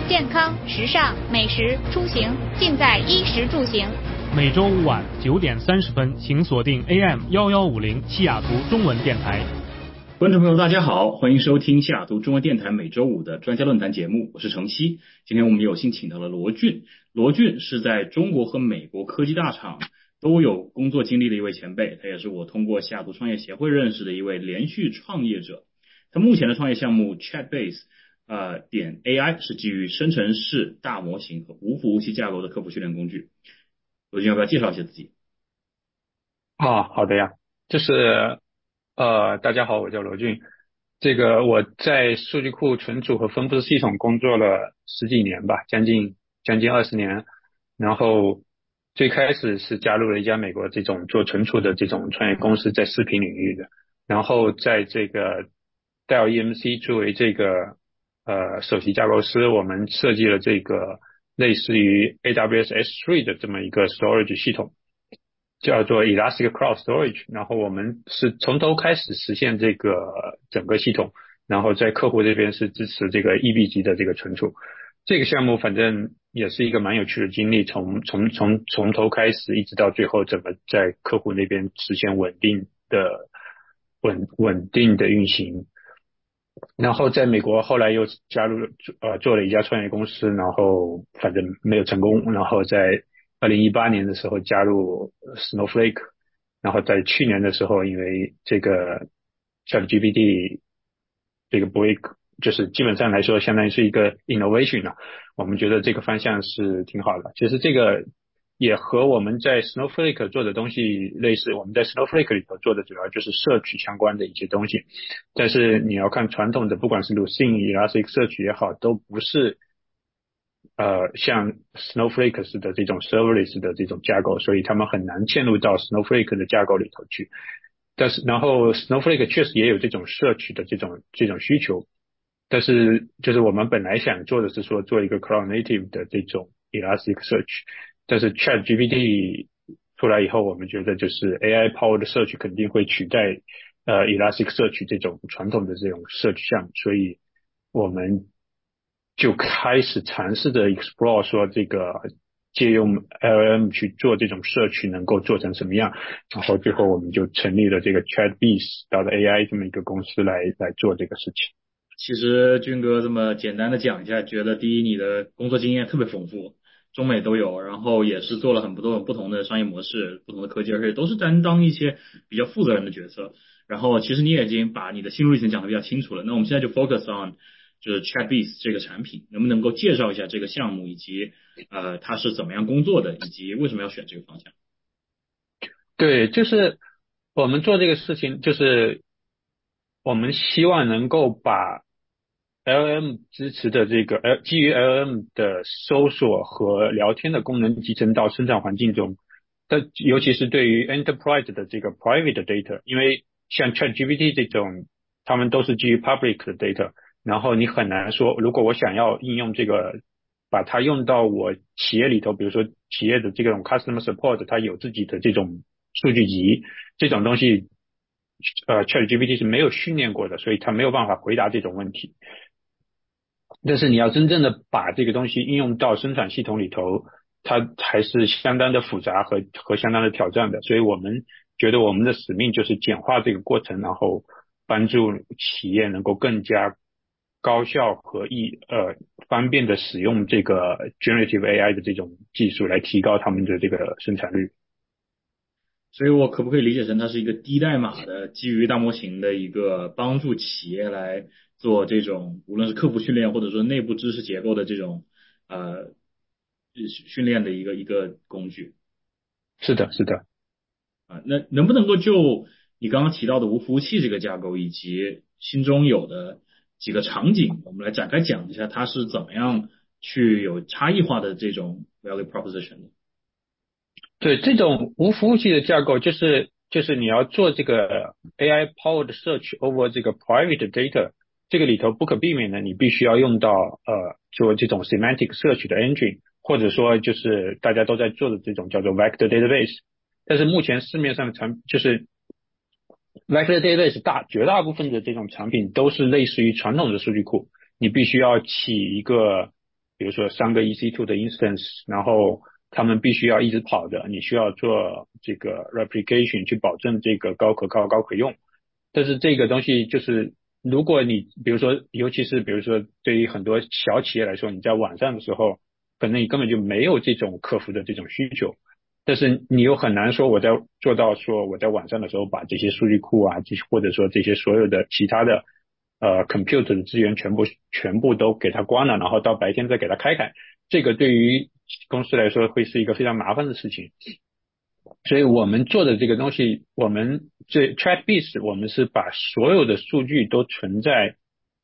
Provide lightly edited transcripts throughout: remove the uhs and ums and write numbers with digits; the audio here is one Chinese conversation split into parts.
健康、时尚、美食、出行，尽在衣食住行。 每周五晚9:30，请锁定 AM1150西雅图中文电台。 观众朋友大家好，欢迎收听西雅图中文电台每周五的专家论坛节目，我是程曦。今天我们有幸请到了罗俊，罗俊是在中国和美国科技大厂都有工作经历的一位前辈，他也是我通过西雅图创业协会认识的一位连续创业者。他目前的创业项目 Chatbase .ai 是基于生成式大模型和无服务器架构的客户训练工具。罗俊要不要介绍一下自己？ 好的呀，大家好，我叫罗俊。我在数据库存储和分布式系统工作了十几年吧，将近20年。然后最开始是加入了一家美国这种做存储的这种创业公司，在视频领域的。然后在这个戴尔 EMC 作为首席架构师，我们设计了这个类似于 AWS S3 的这么一个 storage 系统，叫做 Elastic Cloud Storage。然后我们是从头开始实现这个整个系统，然后在客户这边是支持这个 EB 级的这个存储。这个项目反正也是一个蛮有趣的经历，从头开始一直到最后，怎么在客户那边实现稳定的运行。然后在美国后来又加入做了一家创业公司，然后反正没有成功，然后在2018年的时候加入 Snowflake。然后在去年的时候，因为这个 ChatGPT 这个 break， 就是基本上来说相当于是一个 innovation 了，我们觉得这个方向是挺好的。其实这个也和我们在 Snowflake 做的东西类似，我们在 Snowflake 里头做的主要就是社区相关的一些东西。但是你要看传统的，不管是 Lucene、Elasticsearch 也好，都不是像 Snowflake 式的这种 serverless 的这种架构，所以他们很难嵌入到 Snowflake 的架构里头去。然后 Snowflake 确实也有这种社区的这种需求，但是就是我们本来想做的是说做一个 Cloud Native 的这种 Elasticsearch， 但是 ChatGPT 出来以后，我们觉得就是 AI powered search 肯定会取代Elasticsearch 这种传统的这种 search 项目，所以我们就开始尝试着 explore 说这个借用 LLM 去做这种社区能够做成什么样，然后最后我们就成立了这个 Chatbase .ai 这么一个公司来做这个事情。 其实俊哥这么简单的讲一下，觉得第一你的工作经验特别丰富，中美都有，然后也是做了很多不同的商业模式、不同的科技，而且都是担当一些比较负责任的角色。然后其实你也已经把你的心路历程讲得比较清楚了。那我们现在就 focus on 就是 Chatbase 这个产品，能不能够介绍一下这个项目以及它是怎么样工作的，以及为什么要选这个方向？ 对，就是我们做这个事情，就是我们希望能够把 LLM 支持的基于 LLM 的搜索和聊天的功能集成到生产环境中。尤其是对于 enterprise 的这个 private data， 因为像 ChatGPT 这种，他们都是基于 public 的 data， 然后你很难说，如果我想要应用这个，把它用到我企业里头，比如说企业的这种 customer support， 它有自己的这种数据集，这种东西ChatGPT 是没有训练过的，所以它没有办法回答这种问题。但是你要真正的把这个东西应用到生产系统里头，它还是相当的复杂和相当的挑战的。所以我们觉得我们的使命就是简化这个过程，然后帮助企业能够更加高效和方便的使用这个 generative AI 的这种技术，来提高他们的这个生产率。 所以我可不可以理解成它是一个低代码的基于大模型的一个帮助企业来做这种无论是客户训练或者说内部知识结构的这种呃训练的一个工具？ 是的，是的。 那能不能够就你刚刚提到的无服务器这个架构以及心中有的几个场景，我们来展开讲一下它是怎么样去有差异化的这种 value proposition 的？ 对，这种无服务器的架构，就是你要做这个 AI powered search over 这个 private data， 这个里头不可避免的，你必须要用到做这种 semantic search 的 engine， 或者说就是大家都在做的这种叫做 vector database。但是目前市面上的就是 vector database 绝大部分的这种产品都是类似于传统的数据库，你必须要起一个比如说3个 EC2 的 instance， 然后他们必须要一直跑的，你需要做这个 replication 去保证这个高可靠高可用。但是这个东西就是如果你比如说尤其是比如说对于很多小企业来说，你在晚上的时候可能你根本就没有这种客服的这种需求，但是你又很难说我在做到说我在晚上的时候把这些数据库啊，或者说这些所有的其他的compute 的资源全部都给它关了，然后到白天再给它开开，这个对于公司来说会是一个非常麻烦的事情。所以我们做的这个东西，我们这 Chatbase 我们是把所有的数据都存在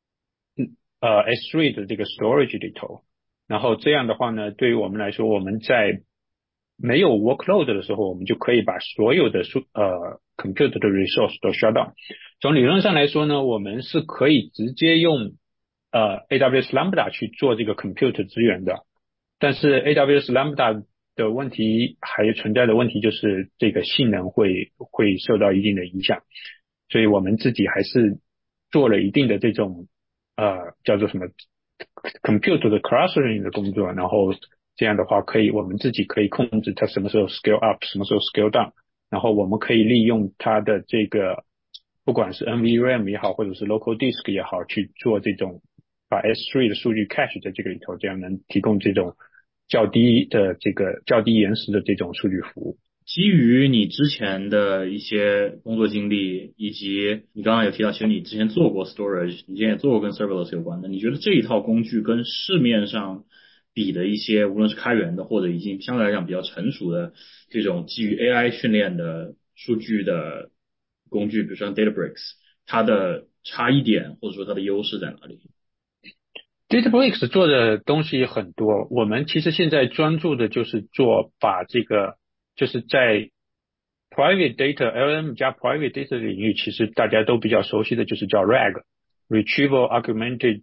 S3 的这个 storage 里头，然后这样的话呢，对于我们来说，我们在没有 workload 的时候，我们就可以把所有的compute 的 resource 都 shut down。从理论上来说呢，我们是可以直接用AWS Lambda 去做这个 compute 资源的，但是 AWS Lambda 的问题还有存在的问题就是这个性能会受到一定的影响，所以我们自己还是做了一定的这种叫做什么 compute 的 clustering 的工作，然后这样的话我们自己可以控制它什么时候 scale up， 什么时候 scale down， 然后我们可以利用它的这个不管是 NVRAM 也好，或者是 local disk 也好，去做这种把 S3 的数据 cache 在这个里头，这样能提供这种较低延时的这种数据服务。 基于你之前的一些工作经历，以及你刚刚有提到，其实你之前做过 storage， 你之前也做过跟 serverless 有关的，你觉得这一套工具跟市面上比的一些，无论是开源的或者已经相对来讲比较成熟的这种基于 AI 训练的数据的工具，比如说像 Databricks， 它的差异点或者说它的优势在哪里？ Databricks 做的东西很多，我们其实现在专注的就是把这个就是在 private data LLM 加 private data 的领域，其实大家都比较熟悉的就是叫 RAG Retrieval Augmented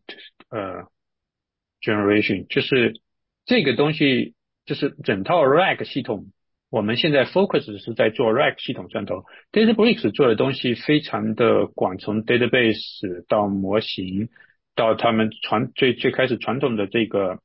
Generation， 就是这个东西就是整套 RAG 系统，我们现在 focus 是在做 RAG 系统上头。Databricks 做的东西非常的广，从 database 到模型到他们最开始传统的这个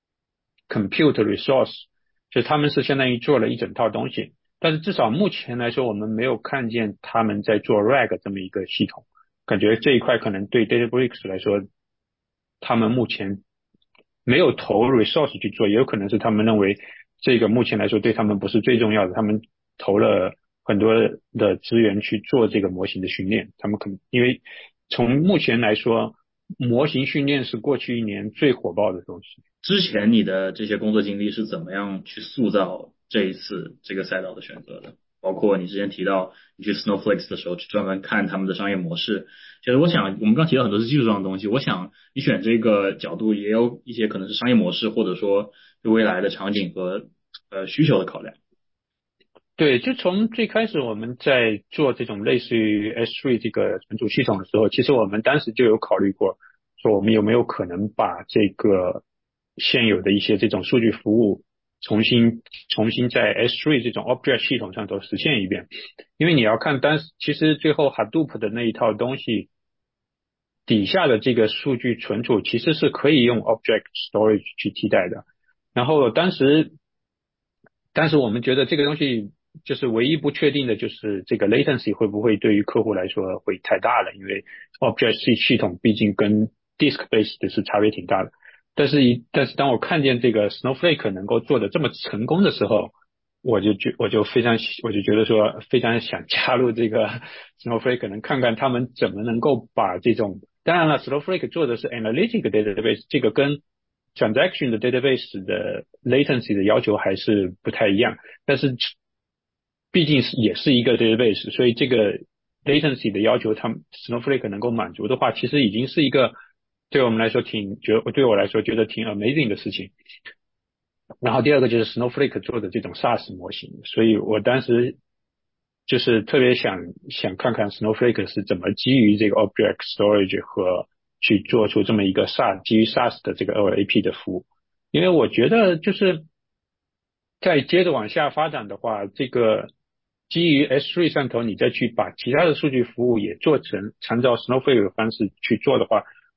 compute resource， 就他们是相当于做了一整套东西，但是至少目前来说，我们没有看见他们在做 RAG 这么一个系统，感觉这一块可能对 Databricks 来说，他们目前没有投 resource 去做，也有可能是他们认为这个目前来说对他们不是最重要的，他们投了很多的资源去做这个模型的训练，他们可能因为从目前来说，模型训练是过去1年最火爆的东西。 之前你的这些工作经历是怎么样去塑造这一次这个赛道的选择的？包括你之前提到你去 Snowflake 的时候去专门看他们的商业模式，其实我想我们刚提到很多是技术上的东西，我想你选这个角度也有一些可能是商业模式或者说对未来的场景和需求的考量。 对，就从最开始我们在做这种类似于 S3 这个存储系统的时候，其实我们当时就有考虑过，说我们有没有可能把这个现有的一些这种数据服务重新在 S3 这种 object 系统上头实现一遍。因为你要看其实最后 Hadoop 的那一套东西底下的这个数据存储其实是可以用 object storage 去替代的。然后当时我们觉得这个东西就是唯一不确定的就是这个 latency 会不会对于客户来说会太大了，因为 object 系统毕竟跟 disk based 的是差别挺大的。但是当我看见这个 Snowflake 能够做的这么成功的时候，我就觉得说非常想加入这个 Snowflake， 能看看他们怎么能够把这种，当然了 Snowflake 做的是 analytic database， 这个跟 transaction 的 database 的 latency 的要求还是不太一样，但是毕竟也是一个 database， 所以这个 latency 的要求他们 Snowflake 能够满足的话，其实已经是一个对我们来说对我来说觉得挺 amazing 的事情。然后第二个就是 Snowflake 做的这种 SaaS 模型，所以我当时就是特别想看看 Snowflake 是怎么基于这个 Object Storage 和去做出这么一个基于 SaaS 的这个 OLAP 的服务。因为我觉得就是再接着往下发展的话，这个基于 S3 上头你再去把其他的数据服务也做成参照 Snowflake 的方式去做的话，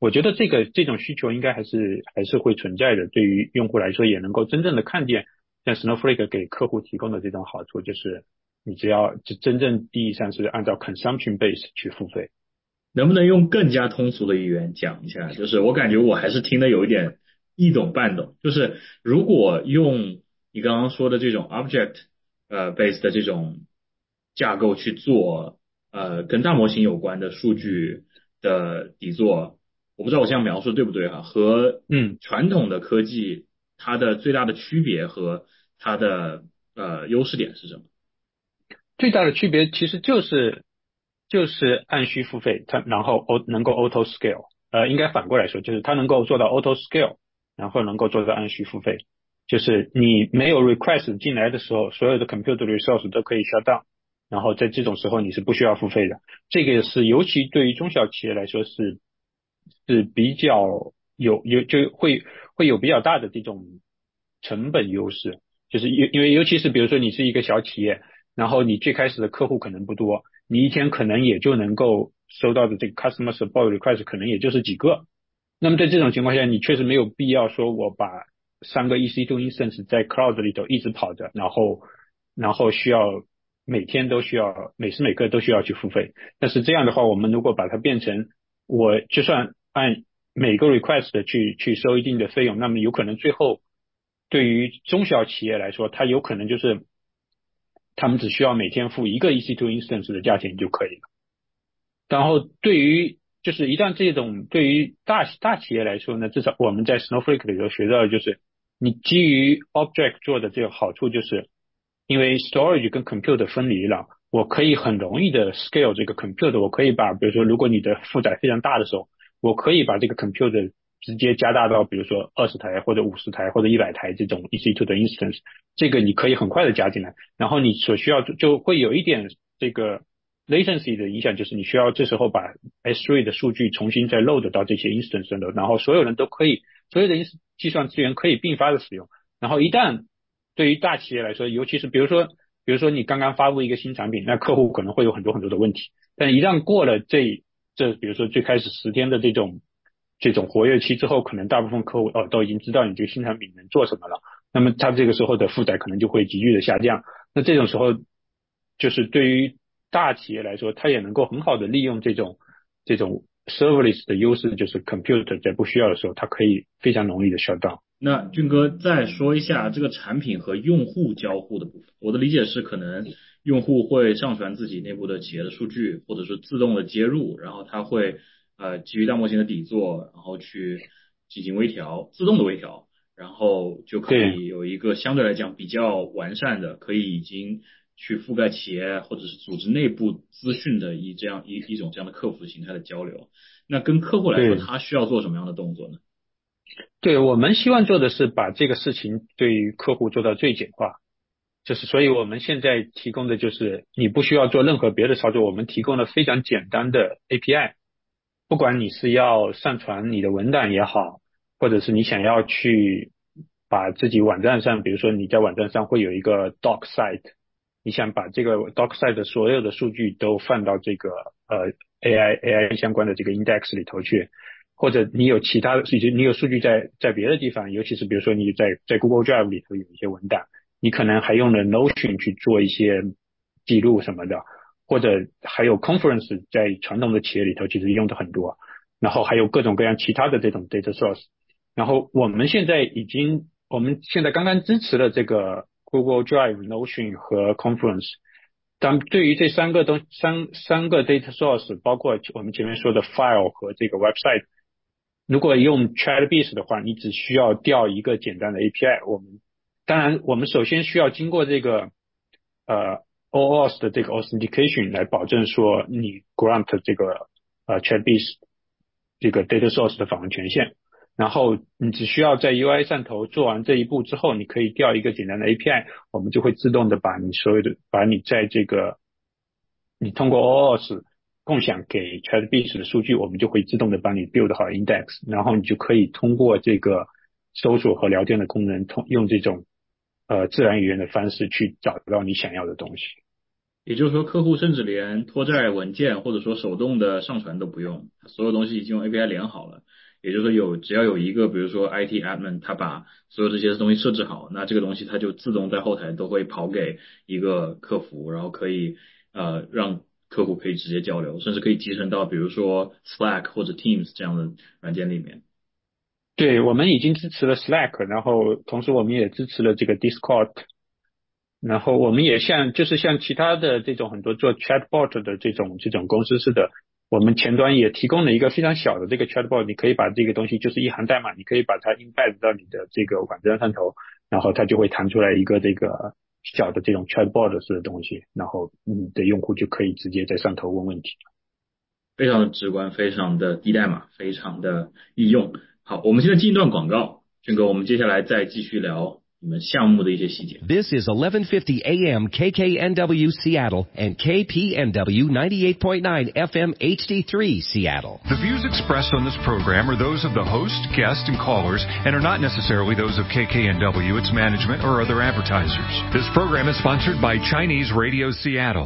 我觉得这种需求应该还是会存在的，对于用户来说也能够真正的看见像 Snowflake 给客户提供的这种好处，就是你只要真正意义上是按照 consumption base 去付费。 能不能用更加通俗的语言讲一下？就是我感觉我还是听得有一点一懂半懂。就是如果用你刚刚说的这种 object base 的这种架构去做跟大模型有关的数据的底座，我不知道我这样描述对不对哈？和传统的科技它的最大的区别和它的优势点是什么？ 最大的区别其实就是按需付费，它然后能够 auto scale，应该反过来说，就是它能够做到 auto scale，然后能够做到按需付费，就是你没有 request 进来的时候，所有的 compute resource 都可以 shut down，然后在这种时候你是不需要付费的。这个是尤其对于中小企业来说是比较就会有比较大的这种成本优势，就是因为尤其是比如说你是一个小企业，然后你最开始的客户可能不多，你一天可能也就能够收到的这个 customer support request 可能也就是几个。那么在这种情况下，你确实没有必要说我把3个 EC2 instance 在 cloud 里头一直跑着，然后需要每天都需要每时每刻都需要去付费。但是这样的话，我们如果把它变成我就算按每个 request 去收一定的费用，那么有可能最后对于中小企业来说，它有可能就是他们只需要每天付1个 EC2 instance 的价钱就可以了。然后对于就是一旦这种对于大企业来说呢，至少我们在 Snowflake 里头学到的就是，你基于 object 做的这个好处就是，因为 storage 跟 compute 分离了，我可以很容易的 scale 这个 compute，我可以把比如说如果你的负载非常大的时候，我可以把这个 compute 直接加大到比如说20台或者50台或者100台这种 EC2 的 instance，这个你可以很快的加进来，然后你所需要就会有一点这个 latency 的影响，就是你需要这时候把 S3 的数据重新再 load 到这些 instance 上的，然后所有人都可以，所有的计算资源可以并发的使用。然后一旦对于大企业来说，尤其是比如说你刚刚发布一个新产品，那客户可能会有很多很多的问题，但一旦过了这比如说最开始10天的这种活跃期之后，可能大部分客户都已经知道你这个新产品能做什么了，那么它这个时候的负载可能就会急剧的下降。那这种时候就是对于大企业来说，它也能够很好的利用这种 serverless 的优势，就是 compute 在不需要的时候，它可以非常容易的 shut down。 那俊哥再说一下这个产品和用户交互的部分。我的理解是，可能用户会上传自己内部的企业的数据，或者是自动的接入，然后它会基于大模型的底座，然后去进行微调，自动的微调，然后就可以有一个相对来讲比较完善的，可以已经去覆盖企业或者是组织内部资讯的一种这样的客服形态的交流。那跟客户来说，他需要做什么样的动作呢？ 对，我们希望做的是把这个事情对于客户做到最简化，就是所以我们现在提供的就是你不需要做任何别的操作，我们提供了非常简单的 API， 不管你是要上传你的文档也好，或者是你想要去把自己网站上，比如说你在网站上会有一个 doc site， 你想把这个 doc site 的所有的数据都放到这个AI 相关的这个 index 里头去，或者你有其他的，你有数据在别的地方，尤其是比如说你在 Google Drive 里头有一些文档，你可能还用了 Notion 去做一些记录什么的，或者还有 Conference 在传统的企业里头其实用的很多，然后还有各种各样其他的这种 data source， 然后我们现在刚刚支持了这个 Google Drive、Notion 和 Conference。对于这三个data source， 包括我们前面说的 file 和这个 website， 如果用 Chatbase 的话，你只需要调一个简单的 API。当然我们首先需要经过这个OAuth 的这个 authentication 来保证说你 grant 这个Chatbase 这个 data source 的访问权限。然后你只需要在 UI 上头做完这一步之后，你可以调一个简单的 API， 我们就会自动的把你在这个你通过 OAuth 共享给 Chatbase 的数据，我们就会自动的帮你 build 好 index， 然后你就可以通过这个搜索和聊天的功能，用这种自然语言的方式去找到你想要的东西。 也就是说，客户甚至连拖拽文件或者说手动的上传都不用，所有东西已经用 API 连好了。也就是说只要有一个，比如说 IT admin，他把所有这些东西设置好，那这个东西它就自动在后台都会跑给一个客服，然后可以让客户可以直接交流，甚至可以集成到比如说 Slack 或者 Teams 这样的软件里面。 对，我们已经支持了 Slack，然后同时我们也支持了这个 Discord，然后我们也像其他的这种很多做 chatbot 的这种公司似的，我们前端也提供了一个非常小的这个 chatbot，你可以把这个东西就是一行代码，你可以把它 embed 到你的这个网站上头，然后它就会弹出来一个这个小的这种 chatbot 式的东西，然后你的用户就可以直接在上头问问题。 非常的直观，非常的低代码，非常的易用。好，我们现在进一段广告，俊哥，我们接下来再继续聊你们项目的一些细节。 This is 1150 AM KKNW Seattle and KPNW 98.9 FM HD3 Seattle. The views expressed on this program are those of the host, guests, and callers and are not necessarily those of KKNW, its management, or other advertisers. This program is sponsored by Chinese Radio Seattle.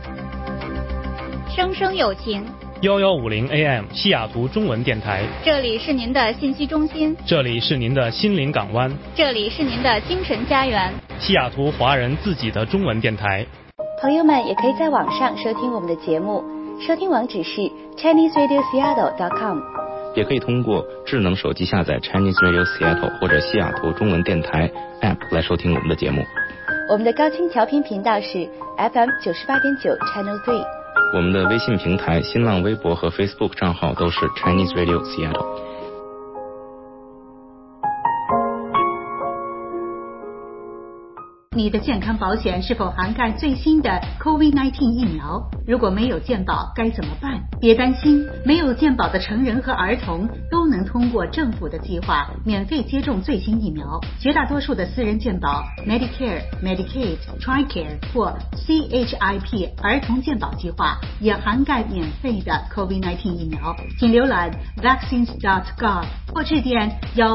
生生有情 1150 AM 西雅图中文电台， 这里是您的信息中心， 这里是您的心灵港湾， 这里是您的精神家园， 西雅图华人自己的中文电台。 朋友们也可以在网上收听我们的节目，收听网址是 ChineseRadioSeattle.com， 也可以通过智能手机下载 Chinese Radio Seattle 或者西雅图中文电台 App 来收听我们的节目。 我们的高清调频频道是 FM 98.9 Channel 3。 我们的微信平台、新浪微博和 Facebook 账号都是 Chinese Radio Seattle。 你的健康保险是否涵盖最新的 COVID-19 疫苗？如果没有健保该怎么办？别担心，没有健保的成人和儿童都能通过政府的计划免费接种最新疫苗。绝大多数的私人健保 Medicare、Medicaid、TRICARE 或 CHIP 儿童健保计划也涵盖免费的 COVID-19 疫苗。请浏览 vaccines.gov 或致电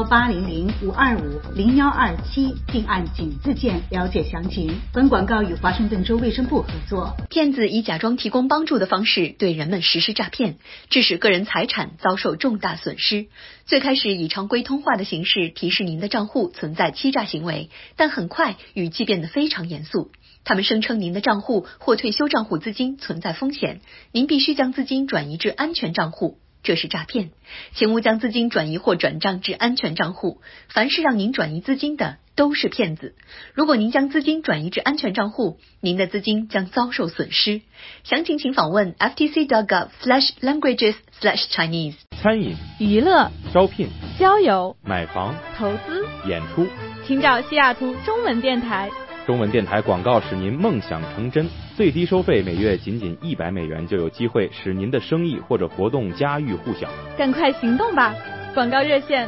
1800-525-0127并按井字键了解详情。本广告与华盛顿州卫生部合作。 骗子以假装提供帮助的方式对人们实施诈骗，致使个人财产遭受重大损失。最开始以常规通话的形式提示您的账户存在欺诈行为，但很快语气变得非常严肃。他们声称您的账户或退休账户资金存在风险，您必须将资金转移至安全账户。这是诈骗，请勿将资金转移或转账至安全账户。凡是让您转移资金的都是骗子。如果您将资金转移至安全账户，您的资金将遭受损失。详情请访问 ftc.gov/languages/Chinese。 餐饮、 娱乐、 招聘、 交友、 买房、 投资、 演出， 请找西雅图中文电台。 中文电台广告使您梦想成真，最低收费每月仅$100就有机会使您的生意或者活动家喻户晓。 赶快行动吧！广告热线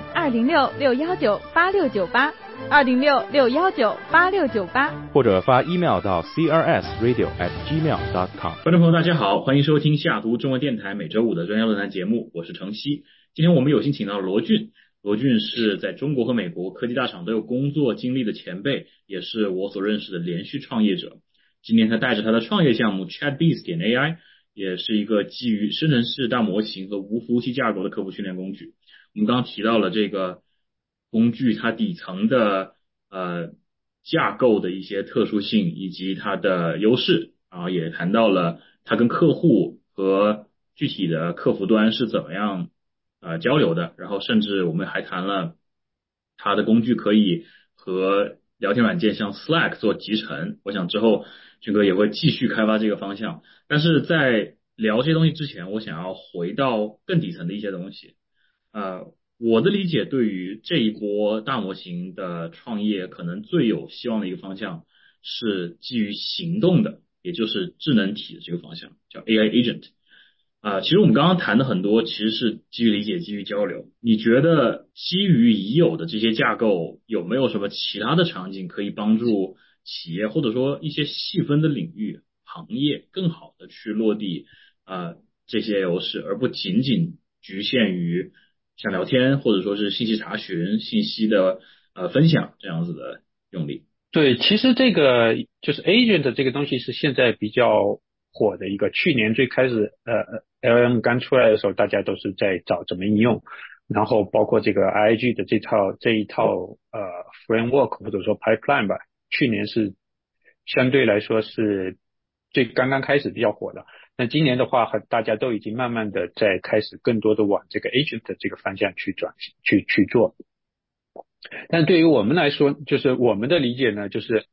206-619-8698，206-619-8698， 或者发 email 到 crsradio@gmail.com。 观众朋友大家好，欢迎收听西雅图中文电台每周五的专家论坛节目，我是程曦。今天我们有幸请到罗俊。罗俊是在中国和美国科技大厂都有工作经历的前辈，也是我所认识的连续创业者。今年他带着他的创业项目 ChatBees.ai， 也是一个基于生成式大模型和无服务器架构的客户训练工具。我们刚刚提到了这个工具它底层的架构的一些特殊性以及它的优势，然后也谈到了它跟客户和具体的客服端是怎么样交流的，然后甚至我们还谈了它的工具可以和聊天软件像 Slack 做集成，我想之后俊哥也会继续开发这个方向。但是在聊这些东西之前，我想要回到更底层的一些东西。我的理解对于这一波大模型的创业可能最有希望的一个方向是基于行动的，也就是智能体的这个方向，叫 AI Agent。其实我们刚刚谈的很多其实是基于理解、基于交流。你觉得基于已有的这些架构有没有什么其他的场景可以帮助企业或者说一些细分的领域、行业更好的去落地这些优势，而不仅仅局限于像聊天或者说是信息查询、信息的分享这样子的用力？ 对，其实这个就是 agent 这个东西是现在比较火的一个。去年最开始LLM 刚出来的时候，大家都是在找怎么应用，然后包括这个 IAG 的这一套framework 或者说 pipeline 吧，去年是相对来说是刚刚开始比较火的。那今年的话，大家都已经慢慢的在开始更多的往这个 agent 这个方向去转型去做。但对于我们来说，就是我们的理解呢，就是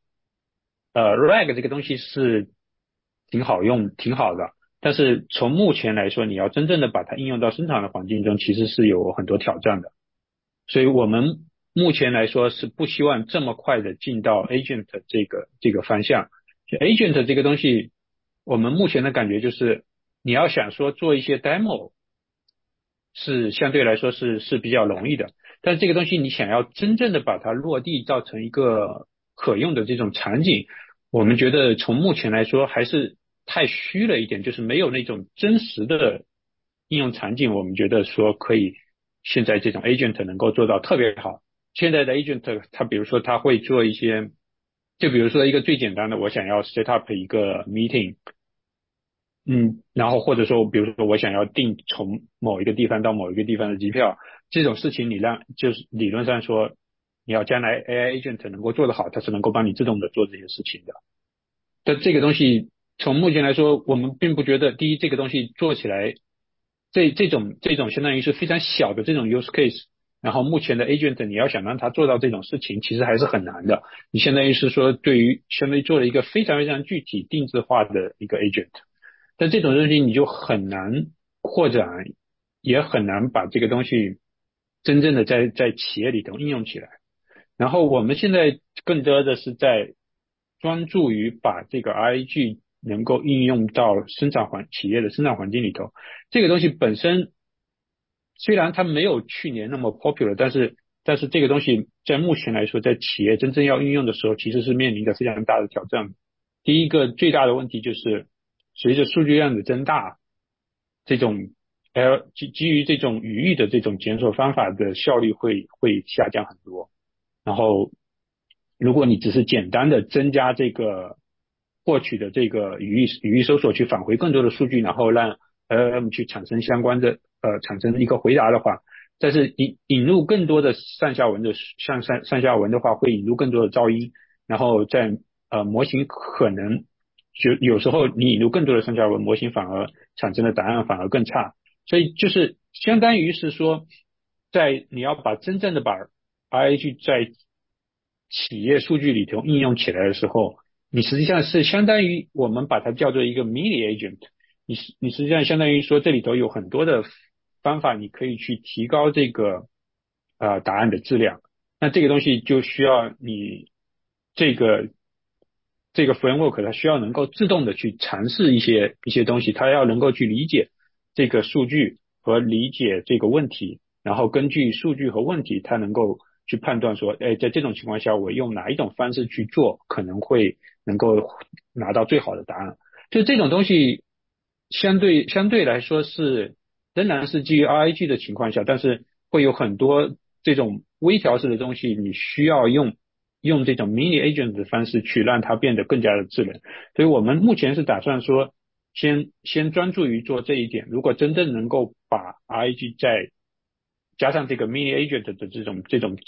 RAG 这个东西是挺好用、挺好的，但是从目前来说，你要真正的把它应用到生产的环境中，其实是有很多挑战的。所以我们目前来说是不希望这么快的进到 agent 这个方向。就 agent 这个东西，我们目前的感觉就是，你要想说做一些 demo，是相对来说是比较容易的。但是这个东西你想要真正的把它落地造成一个可用的这种场景，我们觉得从目前来说还是太虚了一点，就是没有那种真实的应用场景，我们觉得说可以现在这种 agent 能够做到特别好。现在的 agent 它比如说它会做一些，就比如说一个最简单的，我想要 set up 一个 meeting，然后或者说比如说我想要订从某一个地方到某一个地方的机票，这种事情就是理论上说，你要将来 AI agent 能够做得好，它是能够帮你自动的做这些事情的。但这个东西从目前来说，我们并不觉得，第一，这个东西做起来，这种相当于是非常小的这种 use case，然后目前的 agent 你要想让它做到这种事情，其实还是很难的。你相当于是说相当于做了一个非常非常具体定制化的一个 agent。但这种东西你就很难扩展，也很难把这个东西真正的在企业里头应用起来。然后我们现在更多的是在专注于把这个 RAG 能够应用到企业的生产环境里头。这个东西本身虽然它没有去年那么 popular，但是这个东西在目前来说，在企业真正要运用的时候，其实是面临着非常大的挑战。第一个最大的问题就是随着数据量的增大，这种基于这种语义的这种检索方法的效率会下降很多。然后如果你只是简单的增加这个获取的这个语义搜索去返回更多的数据，然后让 LLM 去产生相关的产生一个回答的话，但是引入更多的上下文的话，会引入更多的噪音，然后在模型可能就有时候你引入更多的上下文，模型反而产生的答案反而更差。所以就是相当于是说，你要真正的把 RAG 在企业数据里头应用起来的时候，你实际上是相当于我们把它叫做一个 mini agent， 你实际上相当于说这里头有很多的方法，你可以去提高这个答案的质量。那这个东西就需要你这个 framework 它需要能够自动的去尝试一些东西，它要能够去理解这个数据和理解这个问题，然后根据数据和问题，它能够去判断说，在这种情况下，我用哪一种方式去做，可能会能够拿到最好的答案。就这种东西，相对来说仍然是基于 RAG 的情况下，但是会有很多这种微调式的东西，你需要用这种 mini agent 的方式去让它变得更加的智能。所以我们目前是打算说，先专注于做这一点。如果真正能够把 RAG 再加上这个 mini agent 的这种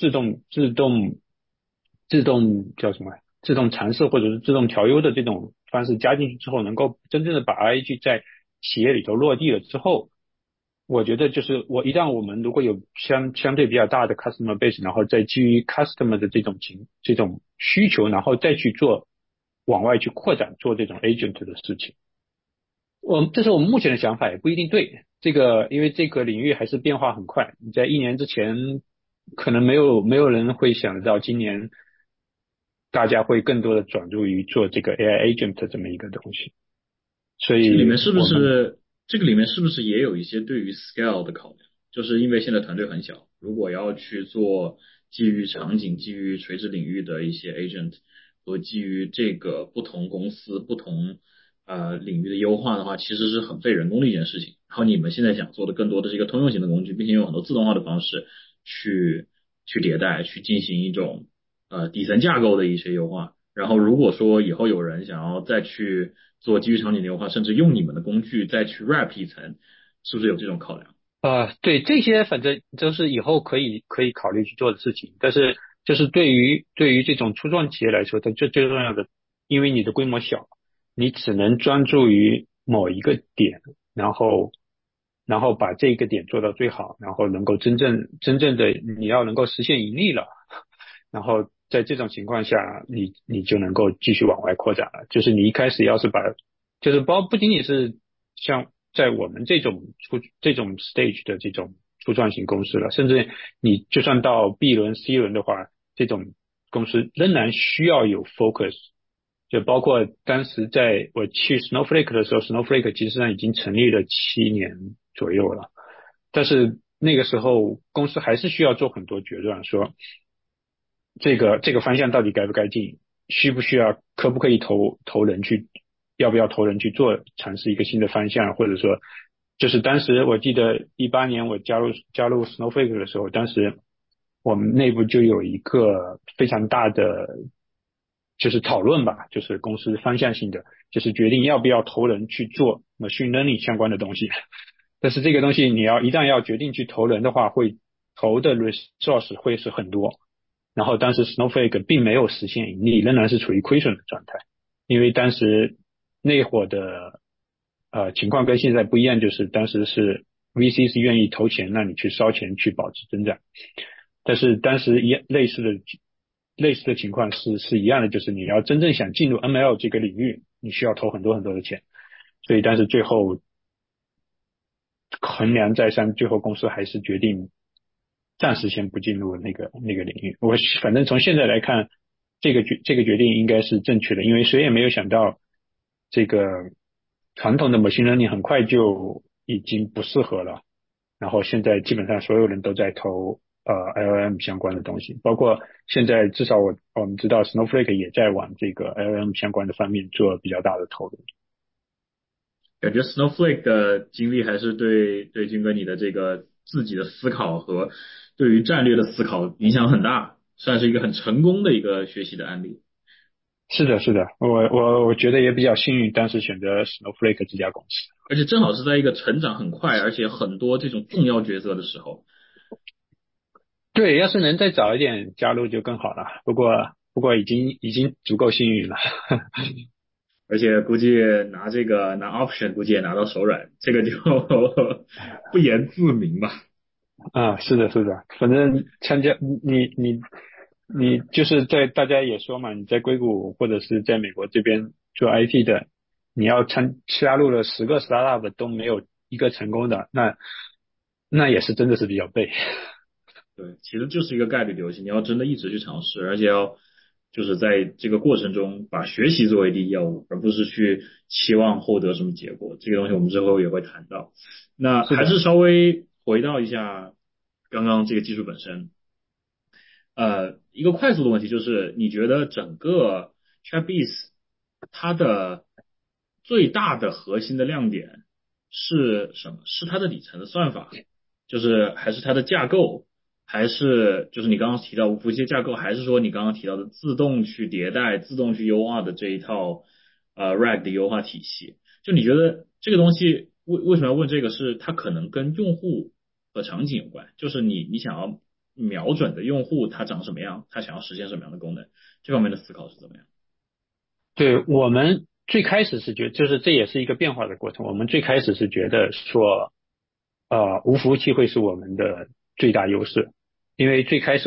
自动叫什么？自动尝试或者是自动调优的这种方式加进去之后，能够真正的把 RAG 在企业里头落地了之后，我觉得就是一旦我们如果有相对比较大的 customer base， 然后再基于 customer 的这种需求，然后再去往外去扩展做这种 agent 的事情。这是我们目前的想法，也不一定对。因为这个领域还是变化很快，你在1年之前可能没有人会想得到，今年大家会更多的转入于做这个 AI agent 这么一个东西。所以这个里面是不是也有一些对于 scale 的考量？就是因为现在团队很小，如果要去做基于场景、基于垂直领域的一些 agent 和基于这个不同公司、不同领域的优化的话，其实是很费人工的一件事情。然后你们现在想做的更多的是一个通用型的工具，并且用很多自动化的方式去迭代，去进行一种底层架构的一些优化。然后如果说以后有人想要再去做基于场景的优化，甚至用你们的工具再去 wrap 一层，是不是有这种考量？ 对，这些反正都是以后可以考虑去做的事情，但是就是对于这种初创企业来说，它最重要的，因为你的规模小，你只能专注于某一个点，然后把这个点做到最好，然后能够真正的你要能够实现盈利了，然后在这种情况下，你就能够继续往外扩展了。就是你一开始要是就是不仅仅是像在我们这种stage 的这种初创型公司了，甚至你就算到 B 轮 C 轮的话，这种公司仍然需要有 focus。就包括当时在我去 Snowflake 的时候 ，Snowflake 其实上已经成立了7年左右了，但是那个时候公司还是需要做很多决断，说这个方向到底该不该进，需不需要，可不可以投人去，要不要投人去做，尝试一个新的方向，或者说，就是当时我记得18年我加入 Snowflake 的时候，当时我们内部就有一个非常大的就是讨论吧，就是公司方向性的，就是决定要不要投人去做 machine learning 相关的东西。但是这个东西一旦要决定去投人的话，会投的 resource 会是很多。然后当时 Snowflake 并没有实现盈利，仍然是处于亏损的状态，因为当时那会儿的情况跟现在不一样，就是当时是 VC 是愿意投钱让你去烧钱去保持增长，但是当时类似的情况是一样的，就是你要真正想进入 ML 这个领域，你需要投很多很多的钱，所以当时最后衡量再三，最后公司还是决定暂时先不进入那个领域。我反正从现在来看，这个决定应该是正确的，因为谁也没有想到这个传统的 machine learning 很快就已经不适合了，然后现在基本上所有人都在投LLM 相关的东西，包括现在至少我们知道 Snowflake 也在往这个 LLM 相关的方面做比较大的投入。 感觉 Snowflake 的经历还是对军哥你的这个自己的思考和对于战略的思考影响很大，算是一个很成功的一个学习的案例。 是的，我觉得也比较幸运，当时选择 Snowflake 这家公司， 而且正好是在一个成长很快，而且很多这种重要角色的时候。 对，要是能再早一点加入就更好了。不过已经足够幸运了。 而且估计拿 option 估计也拿到手软，这个就不言自明吧。 是的，反正参加你就是在大家也说嘛，你在硅谷或者是在美国这边做 IT 的，你要加入了10个 startup 都没有一个成功的，那也是真的是比较背。 对，其实就是一个概率游戏，你要真的一直去尝试，而且要就是在这个过程中把学习作为第一要务，而不是去期望获得什么结果。这个东西我们之后也会谈到。那还是稍微回到一下刚刚这个技术本身。一个快速的问题就是，你觉得整个 Chatbase 它的最大的核心的亮点是什么？是它的底层的算法，就是还是它的架构？还是就是你刚刚提到无服务器架构，还是说你刚刚提到的自动去迭代、自动去优化的这一套RAG 的优化体系？就你觉得这个东西为什么要问这个？是它可能跟用户和场景有关，就是你想要瞄准的用户他长什么样，他想要实现什么样的功能，这方面的思考是怎么样？ 对，我们最开始是就是这也是一个变化的过程。我们最开始是觉得说，无服务器会是我们的最大优势。因为最开始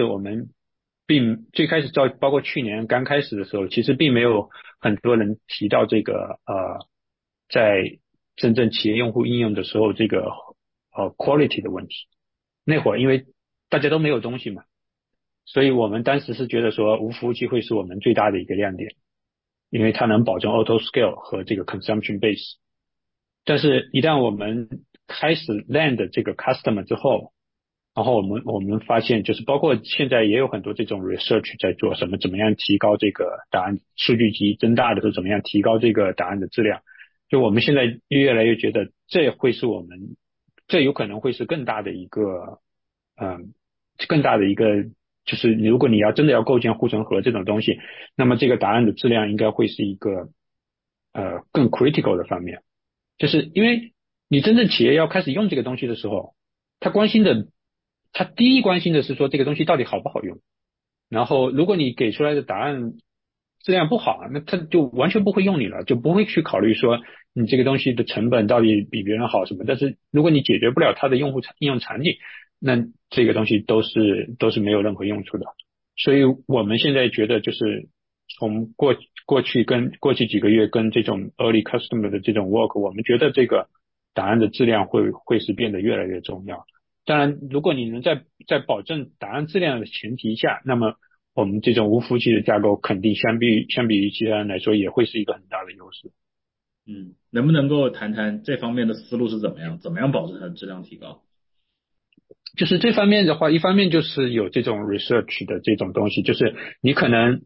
包括去年刚开始的时候，其实并没有很多人提到这个在真正企业用户应用的时候这个quality 的问题。那会儿因为大家都没有东西嘛，所以我们当时是觉得说无服务器会是我们最大的一个亮点，因为它能保证 auto scale 和这个 consumption base。但是一旦我们开始 land 这个 customer 之后，然后我们发现，就是包括现在也有很多这种 research 在做怎么样提高这个答案数据集增大的时候，怎么样提高这个答案的质量。就我们现在越来越觉得这有可能会是更大的一个就是如果你真的要构建护城河这种东西，那么这个答案的质量应该会是一个更 critical 的方面。就是因为你真正企业要开始用这个东西的时候，他第一关心的是说这个东西到底好不好用。然后如果你给出来的答案质量不好，那他就完全不会用你了，就不会去考虑说你这个东西的成本到底比别人好什么。但是如果你解决不了它的应用场景，那这个东西都是没有任何用处的。所以我们现在觉得就是从过去几个月跟这种 early customer 的这种 work， 我们觉得这个答案的质量会是变得越来越重要。当然如果你能在保证答案质量的前提下，那么我们这种无服务器的架构肯定相比于其他人来说也会是一个很大的优势。 能不能够谈谈这方面的思路是怎么样保证它的质量提高？ 就是这方面的话，一方面就是有这种 research 的这种东西，就是你可能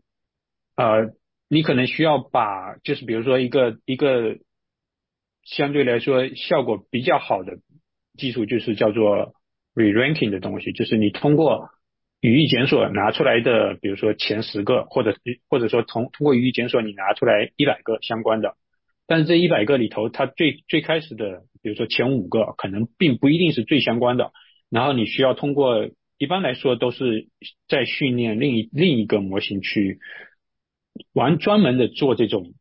需要把就是比如说一个相对来说效果比较好的技术，就是叫做 re-ranking 的东西，就是你通过语义检索拿出来的，比如说前10个，或者说通过语义检索你拿出来100个相关的，但是这100个里头，它最开始的，比如说前5个可能并不一定是最相关的，然后你需要通过，一般来说都是在训练另一个模型去专门的做这种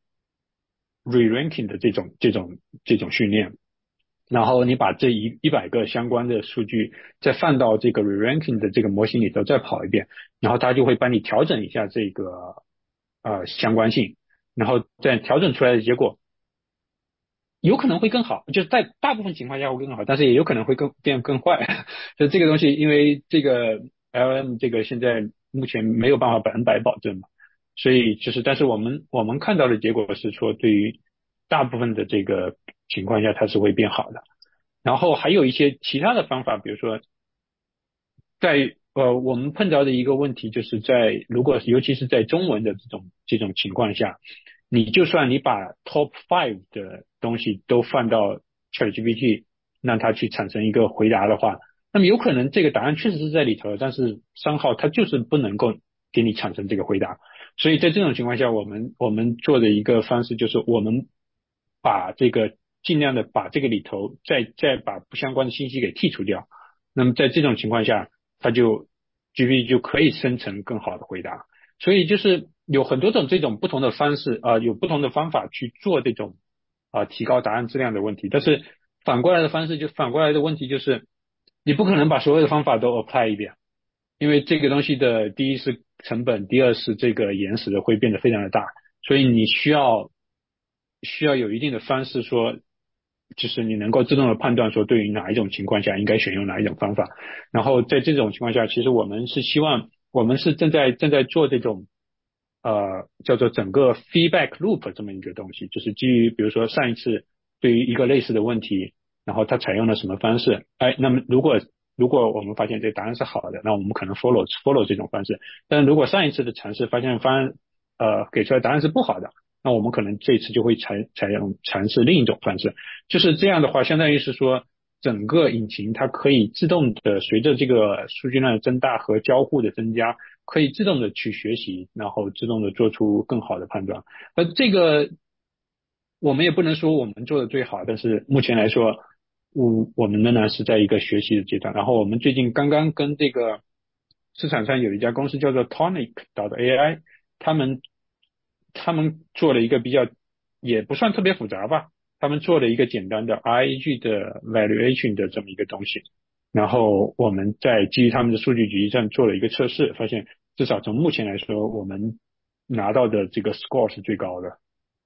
re-ranking 的这种训练。然后你把这100个相关的数据再放到这个 re-ranking 的这个模型里头再跑一遍，然后它就会帮你调整一下这个相关性，然后再调整出来的结果有可能会更好，就是在大部分情况下会更好，但是也有可能会变更坏。就这个东西，因为这个 LM 这个现在目前没有办法100%保证嘛，所以就是但是我们看到的结果是说，对于大部分的这个情况下它是会变好的。然后还有一些其他的方法，比如说在我们碰到的一个问题就是尤其是在中文的这种情况下，你就算你把 top 5的东西都放到 ChatGPT 让它去产生一个回答的话，那么有可能这个答案确实是在里头，但是商号它就是不能够给你产生这个回答。所以在这种情况下，我们做的一个方式就是我们尽量的把这个里头再把不相关的信息给剔除掉。那么在这种情况下，GPT 就可以生成更好的回答。所以就是有很多种这种不同的方式有不同的方法去做这种提高答案质量的问题。但是反过来的问题就是你不可能把所有的方法都 apply 一遍，因为这个东西的第一是成本，第二是这个延时会变得非常的大，所以你需要有一定的方式说，就是你能够自动的判断说对于哪一种情况下应该选用哪一种方法。然后在这种情况下，其实我们是正在做这种叫做整个 feedback loop 这么一个东西，就是基于比如说上一次对于一个类似的问题，然后它采用了什么方式，那么如果我们发现这个答案是好的，那我们可能 follow 这种方式。但如果上一次的尝试发现给出来答案是不好的，那我们可能这一次就会尝试另一种方式。就是这样的话，相当于是说整个引擎它可以自动的随着这个数据量的增大和交互的增加，可以自动的去学习，然后自动的做出更好的判断。这个我们也不能说我们做的最好，但是目前来说我们仍然是在一个学习的阶段。然后我们最近刚刚跟这个市场上有一家公司叫做 Tonic.ai， 他们做了一个也不算特别复杂吧，他们做了一个简单的 RAG 的 valuation 的这么一个东西，然后我们在基于他们的数据集上做了一个测试，发现至少从目前来说，我们拿到的这个 score 是最高的。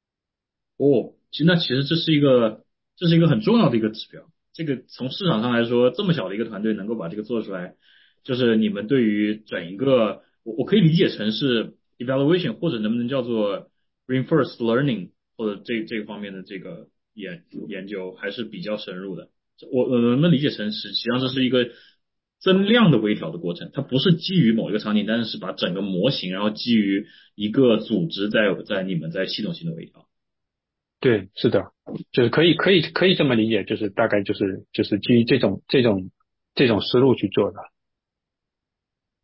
其实这是一个很重要的一个指标。这个从市场上来说，这么小的一个团队能够把这个做出来，就是你们对于整一个，我可以理解成是 evaluation， 或者能不能叫做 reinforced learning， 或者这个方面的这个研究还是比较深入的。我能不能理解成实际上这是一个增量的微调的过程，它不是基于某一个场景，但是把整个模型然后基于一个组织在你们在系统性的微调。 对，是的，就是可以这么理解，就是大概就是基于这种思路去做的。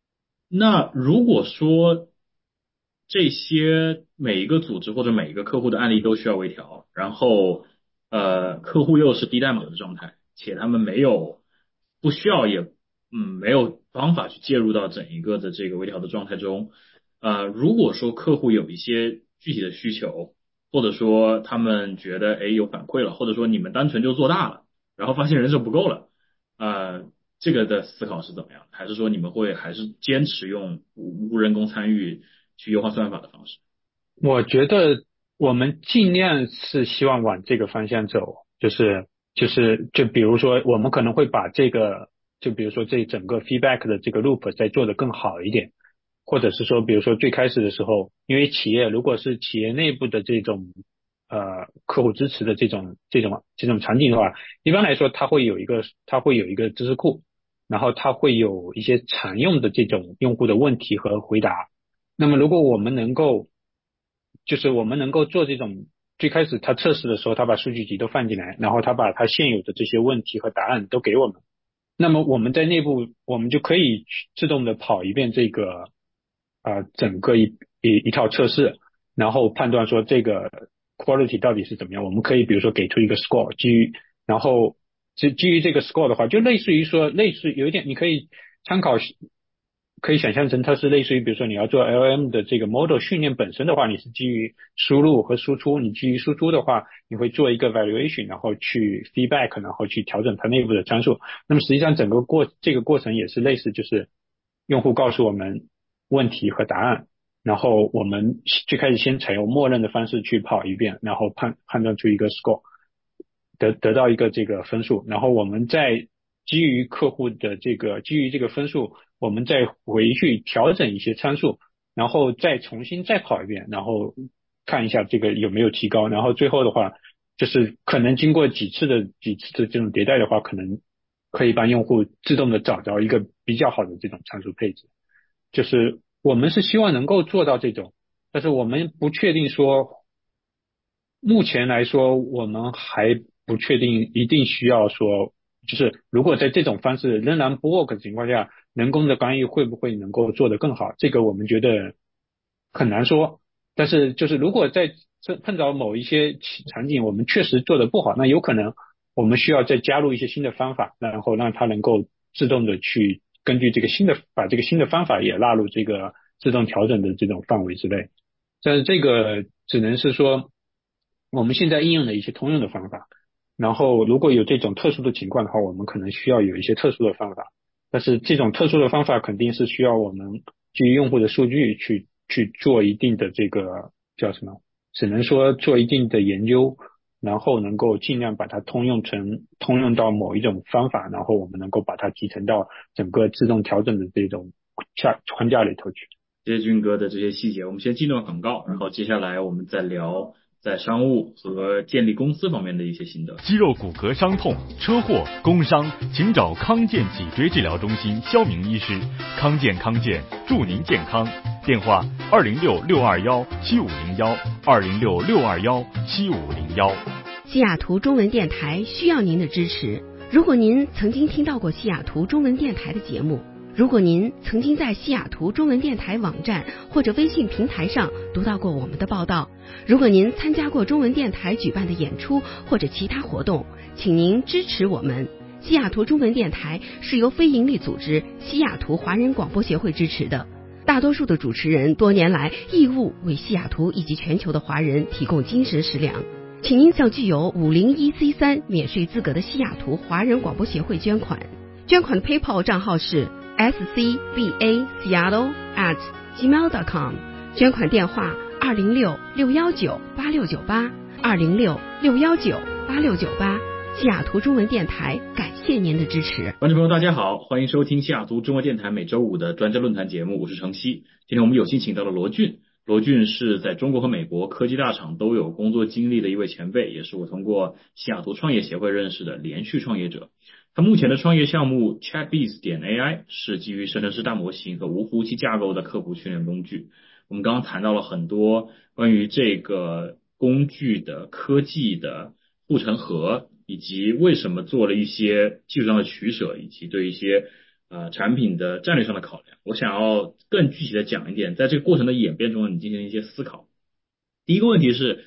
那如果说这些每一个组织或者每一个客户的案例都需要微调，然后客户又是低代码的状态，且他们不需要没有方法去介入到整一个的这个微调的状态中，如果说客户有一些具体的需求，或者说他们觉得有反馈了，或者说你们单纯就做大了，然后发现人手不够了，这个的思考是怎么样的？还是说你们还是坚持用无人工参与去优化算法的方式？ 我觉得我们尽量是希望往这个方向走，就比如说我们可能会把就比如说这整个 feedback 的这个 loop 再做得更好一点，或者是说比如说最开始的时候，因为如果是企业内部的这种客户支持的这种场景的话，一般来说它会有一个知识库，然后它会有一些常用的这种用户的问题和回答。那么如果我们能够做这种最开始他测试的时候，他把数据集都放进来，然后他把他现有的这些问题和答案都给我们，那么我们在内部我们就可以自动的跑一遍这个整个一套测试，然后判断说这个 quality 到底是怎么样。我们可以比如说给出一个 score， 然后基于这个 score 的话，就类似于有一点你可以参考，可以想象成它是类似于比如说你要做 LM 的这个 model 训练本身的话，你是基于输入和输出，你基于输出的话你会做一个 valuation， 然后去 feedback， 然后去调整它内部的参数。那么实际上这个过程也是类似，就是用户告诉我们问题和答案，然后我们最开始先采用默认的方式去跑一遍，然后判断出一个 score， 得到一个这个分数，然后我们再基于这个分数，我们再回去调整一些参数，然后重新跑一遍，然后看一下这个有没有提高，然后最后的话就是可能经过几次的这种迭代的话，可能可以帮用户自动的找到一个比较好的这种参数配置。就是我们是希望能够做到这种，但是我们不确定说，目前来说我们还不确定一定需要说，就是如果在这种方式仍然不 work 的情况下，人工的干预会不会能够做得更好，这个我们觉得很难说。但是就是如果在碰到某一些场景我们确实做得不好，那有可能我们需要再加入一些新的方法，然后让它能够自动的去根据把这个新的方法也纳入这个自动调整的这种范围之内。但是这个只能是说我们现在应用的一些通用的方法，然后如果有这种特殊的情况的话，我们可能需要有一些特殊的方法，但是这种特殊的方法肯定是需要我们基于用户的数据去做一定的这个叫什么，只能说做一定的研究，然后能够尽量把它通用到某一种方法，然后我们能够把它集成到整个自动调整的这种框架里头去。 谢谢俊哥的这些细节，我们先进入广告，然后接下来我们再聊在商务和建立公司方面的一些心得。 肌肉骨骼伤痛、车祸、工伤，请找康健脊椎治疗中心肖明医师。康健祝您健康。电话206-621-7501，206-621-7501。 西雅图中文电台需要您的支持。如果您曾经听到过西雅图中文电台的节目，如果您曾经在西雅图中文电台网站或者微信平台上读到过我们的报道，如果您参加过中文电台举办的演出或者其他活动，请您支持我们。西雅图中文电台是由非营利组织西雅图华人广播协会支持的，大多数的主持人多年来义务为西雅图以及全球的华人提供精神食粮。请您向具有501C3免税资格的西雅图华人广播协会捐款。捐款的 PayPal 账号是scbaseattle@gmail.com， 捐款电话206-619-8698 206-619-8698。西雅图中文电台感谢您的支持。 观众朋友大家好，欢迎收听西雅图中文电台每周五的专家论坛节目，我是程曦。今天我们有幸请到了罗俊是在中国和美国科技大厂都有工作经历的一位前辈，也是我通过西雅图创业协会认识的连续创业者。他目前的创业项目 Chatbase.ai 是基于生成式大模型和无服务器架构的客户训练工具。我们刚刚谈到了很多关于这个工具的科技的护城河，以及为什么做了一些技术上的取舍，以及对一些产品的战略上的考量。我想要更具体的讲一点，在这个过程的演变中，你进行一些思考。第一个问题是，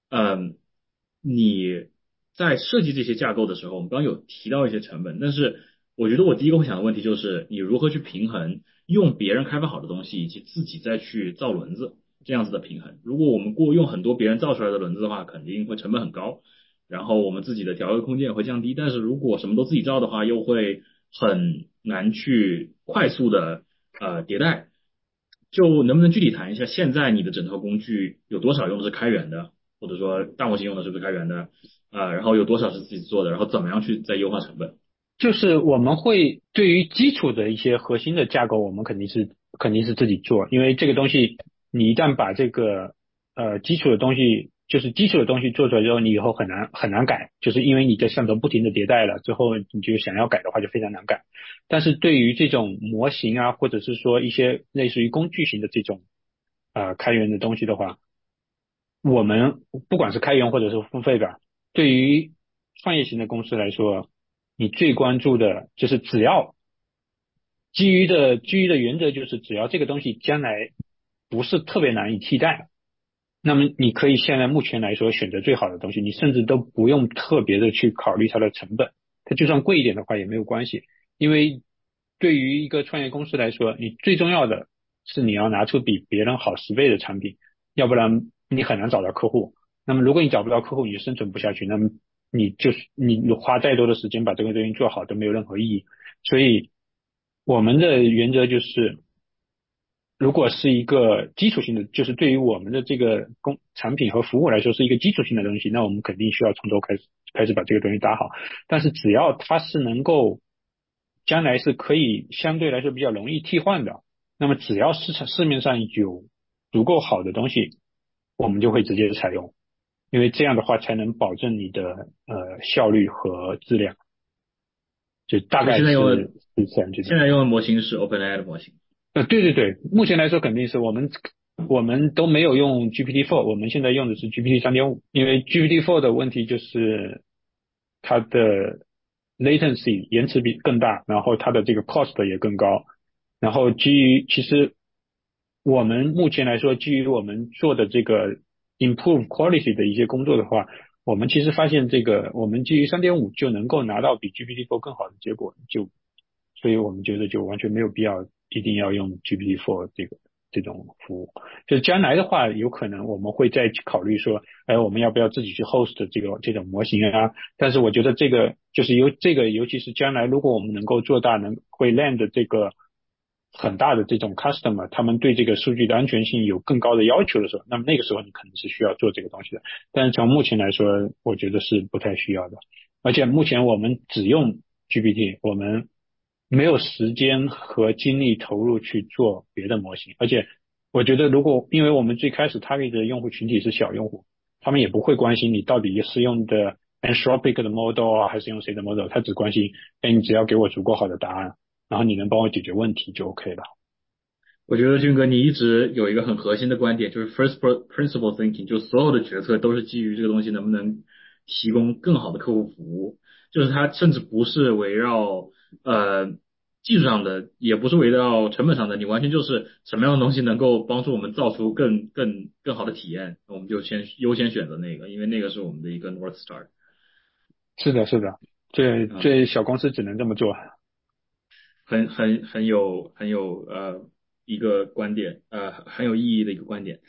你在设计这些架构的时候，我们刚刚有提到一些成本，但是我觉得我第一个会想的问题就是，你如何去平衡用别人开发好的东西以及自己再去造轮子这样子的平衡。如果我们用很多别人造出来的轮子的话，肯定会成本很高，然后我们自己的调优空间也会降低。但是如果什么都自己造的话，又会很难去快速的迭代。就能不能具体谈一下，现在你的整套工具有多少用的是开源的，或者说大模型用的是不是开源的？然后有多少是自己做的，然后怎么样去再优化成本？ 就是我们会对于基础的一些核心的架构，我们肯定是自己做，因为这个东西你一旦把这个基础的东西做出来之后，你以后很难改，就是因为你在上头不停的迭代了之后，你就想要改的话就非常难改。但是对于这种模型啊，或者是说一些类似于工具型的这种开源的东西的话，我们不管是开源或者是付费吧，对于创业型的公司来说，你最关注的就是只要基于的原则就是只要这个东西将来不是特别难以替代，那么你可以现在目前来说选择最好的东西，你甚至都不用特别的去考虑它的成本，它就算贵一点的话也没有关系，因为对于一个创业公司来说，你最重要的是你要拿出比别人好10倍的产品，要不然你很难找到客户。那么如果你找不到客户，你就生存不下去，那么你花再多的时间把这个东西做好都没有任何意义。所以我们的原则就是，如果是一个基础性的，就是对于我们的这个产品和服务来说是一个基础性的东西，那我们肯定需要从头开始把这个东西搭好。但是只要它是能够将来是可以相对来说比较容易替换的，那么只要市面上有足够好的东西，我们就会直接采用，因为这样的话才能保证你的效率和质量。就大概是这样。 现在用的模型是 OpenAI 的模型。 对，目前来说肯定是我们都没有用 GPT-4， 我们现在用的是 GPT 3.5， 因为 GPT-4 的问题就是它的 latency 延迟比更大，然后它的这个 cost 也更高，然后其实我们目前来说，基于我们做的这个 improve quality 的一些工作的话，我们其实发现我们基于 3.5 就能够拿到比 GPT-4 更好的结果，所以我们觉得就完全没有必要一定要用 GPT-4 这种服务。就将来的话，有可能我们会再考虑说，我们要不要自己去 host 这种模型啊？但是我觉得这个就是尤其是将来如果我们能够做大，会 land 这个很大的这种 customer， 他们对这个数据的安全性有更高的要求的时候，那么那个时候你可能是需要做这个东西的。但是从目前来说，我觉得是不太需要的。而且目前我们只用 GPT， 我们没有时间和精力投入去做别的模型。而且我觉得因为我们最开始 target 的用户群体是小用户，他们也不会关心你到底是用的 Anthropic 的 model 啊，还是用谁的 model， 他只关心，你只要给我足够好的答案，然后你能帮我解决问题就 OK 了。 我觉得军哥你一直有一个很核心的观点，就是 first principle thinking， 就所有的决策都是基于这个东西能不能提供更好的客户服务，就是它甚至不是围绕技术上的，也不是围绕成本上的，你完全就是什么样的东西能够帮助我们造出更好的体验，我们就优先选择那个，因为那个是我们的一个 North Star。 是的，这小公司只能这么做。 很有一个观点，很有意义的一个观点。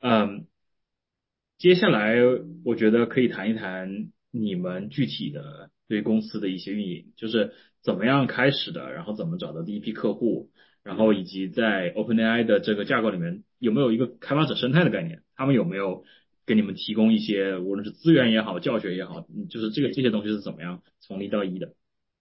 接下来我觉得可以谈一谈你们具体的对公司的一些运营，就是怎么样开始的，然后怎么找到第一批客户，然后以及在 OpenAI 的这个架构里面有没有一个开发者生态的概念，他们有没有给你们提供一些无论是资源也好，教学也好，就是这些东西是怎么样从0到1的？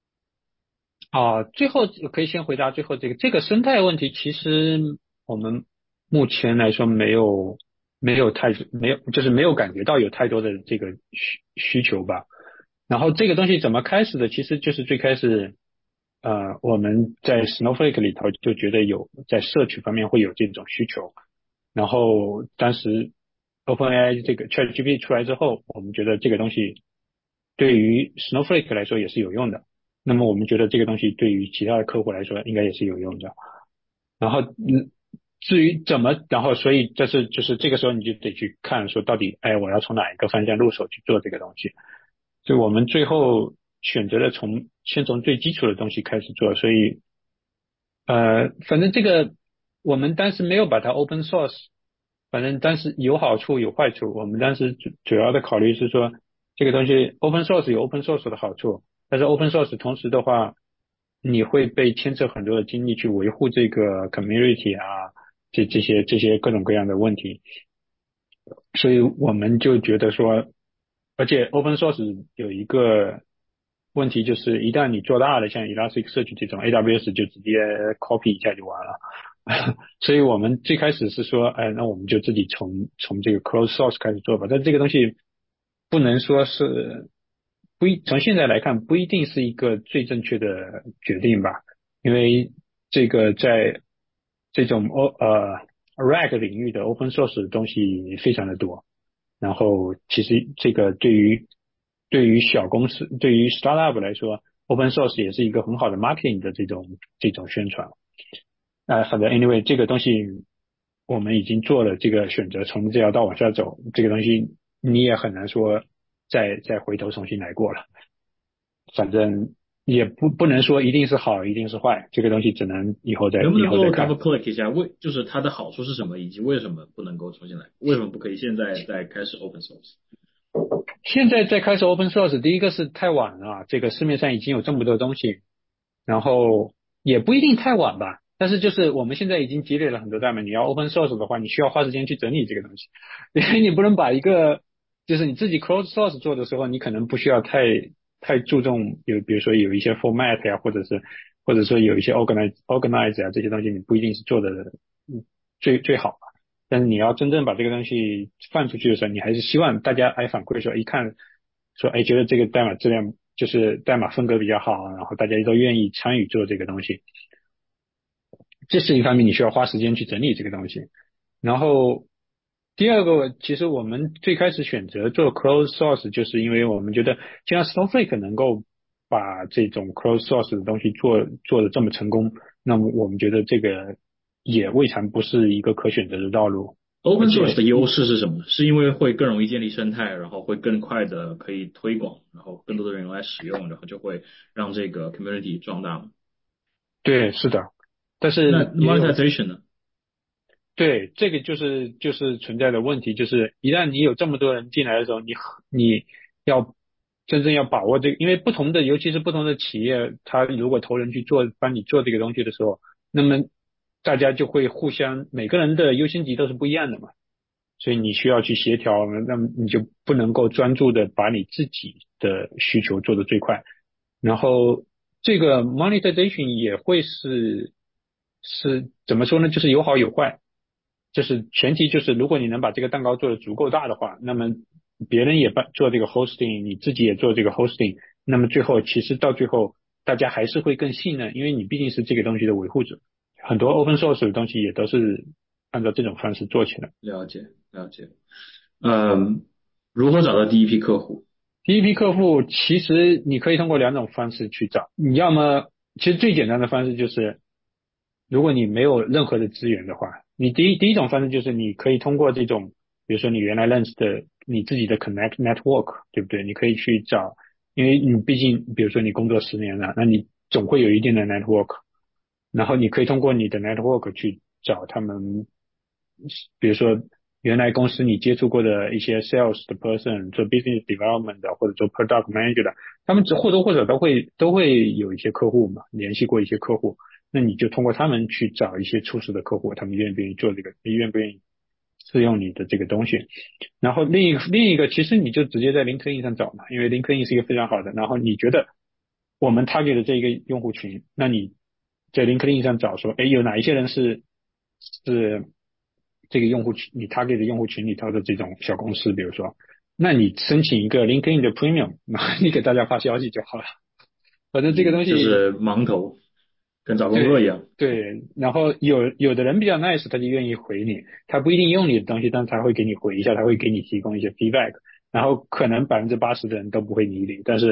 最后可以先回答最后这个生态问题，其实我们目前来说没有就是没有感觉到有太多的这个需求吧。然后这个东西怎么开始的，其实就是最开始我们在 Snowflake 里头就觉得在社区方面会有这种需求，然后当时 OpenAI 这个 ChatGPT 出来之后，我们觉得这个东西对于 Snowflake 来说也是有用的。 那么我们觉得这个东西对于其他的客户来说应该也是有用的。然后至于怎么，然后所以就是这个时候你就得去看说到底我要从哪一个方向入手去做这个东西。所以我们最后选择了先从最基础的东西开始做，所以反正这个我们当时没有把它 open source， 反正当时有好处有坏处。我们当时主要的考虑是说这个东西 open source 有 open source 的好处，但是 open source 同时的话你会被牵扯很多的精力去维护这个 community 啊，这些各种各样的问题。所以我们就觉得说，而且 open source 有一个问题，就是一旦你做大了，像 Elasticsearch 这种 AWS 就直接 copy 一下就完了。所以我们最开始是说那我们就自己从这个 closed source 开始做吧。但这个东西不能说是从现在来看不一定是一个最正确的决定吧，因为这个在这种RAG 领域的 open source 的东西非常的多，然后其实这个对于小公司对于 startup 来说 open source 也是一个很好的 marketing 的这种宣传。反正 anyway 这个东西我们已经做了这个选择，从这条道往下走，这个东西你也很难说再回头重新来过了。反正也不能说一定是好一定是坏，这个东西只能以后再看。 能不能够 double click 一下就是它的好处是什么，以及为什么不能够重新来，为什么不可以现在再开始 open source？ 现在再开始 open source， 第一个是太晚了，这个市面上已经有这么多东西，然后也不一定太晚吧，但是就是我们现在已经积累了很多代码，你要 open source 的话，你需要花时间去整理这个东西，因为你不能把一个就是你自己 closed source 做的时候，你可能不需要太注重比如说有一些 format 呀，或者说有一些 organize 啊，这些东西你不一定是做的最好吧。但是你要真正把这个东西放出去的时候，你还是希望大家反馈说一看说觉得这个代码质量就是代码风格比较好，然后大家都愿意参与做这个东西，这是一方面你需要花时间去整理这个东西。然后第二个，其实我们最开始选择做 closed source 就是因为我们觉得既然 Snowflake 能够把这种 closed source 的东西做得这么成功，那么我们觉得这个也未尝不是一个可选择的道路。 Open source 的优势是什么？是因为会更容易建立生态，然后会更快的可以推广，然后更多的人用来使用，然后就会让这个 community 壮大吗？ 对，是的。但是那 monetization 呢？ 对，这个就是存在的问题，就是一旦你有这么多人进来的时候，你要真正要把握这个，因为尤其是不同的企业，他如果投人去帮你做这个东西的时候，那么大家就会每个人的优先级都是不一样的嘛，所以你需要去协调，那么你就不能够专注的把你自己的需求做得最快，然后这个 monetization 也会是怎么说呢，就是有好有坏。就是前提就是如果你能把这个蛋糕做得足够大的话，那么别人也做这个 hosting， 你自己也做这个 hosting， 那么其实到最后大家还是会更信任，因为你毕竟是这个东西的维护者。很多 open source 的东西也都是按照这种方式做起来。 了解。如何找到第一批客户？ 第一批客户其实你可以通过两种方式去找，你要么其实最简单的方式就是如果你没有任何的资源的话，你第一种方式就是你可以通过这种比如说你原来认识的你自己的 connect network， 对不对？你可以去找，因为你毕竟比如说你工作10年了，那你总会有一定的 network， 然后你可以通过你的 network 去找他们，比如说原来公司你接触过的一些 sales 的 person， 做 business development 的或者做 product manager 的，他们或多或少都会有一些客户嘛，联系过一些客户，那你就通过他们去找一些初始的客户，他们愿不愿意做这个，愿不愿意试用你的这个东西。然后另一个其实你就直接在 LinkedIn 上找嘛，因为 LinkedIn 是一个非常好的，然后你觉得我们 target 的这个用户群，那你在 LinkedIn 上找说有哪一些人是这个用户群，你 target 的用户群里头的这种小公司，比如说，那你申请一个 LinkedIn 的 Premium， 然后你给大家发消息就好了。反正这个东西就是盲投，跟找工作一样。 对，然后有的人比较 nice， 他就愿意回你，他不一定用你的东西，但他会给你回一下，他会给你提供一些 feedback， 然后可能80%的人都不会理你，但是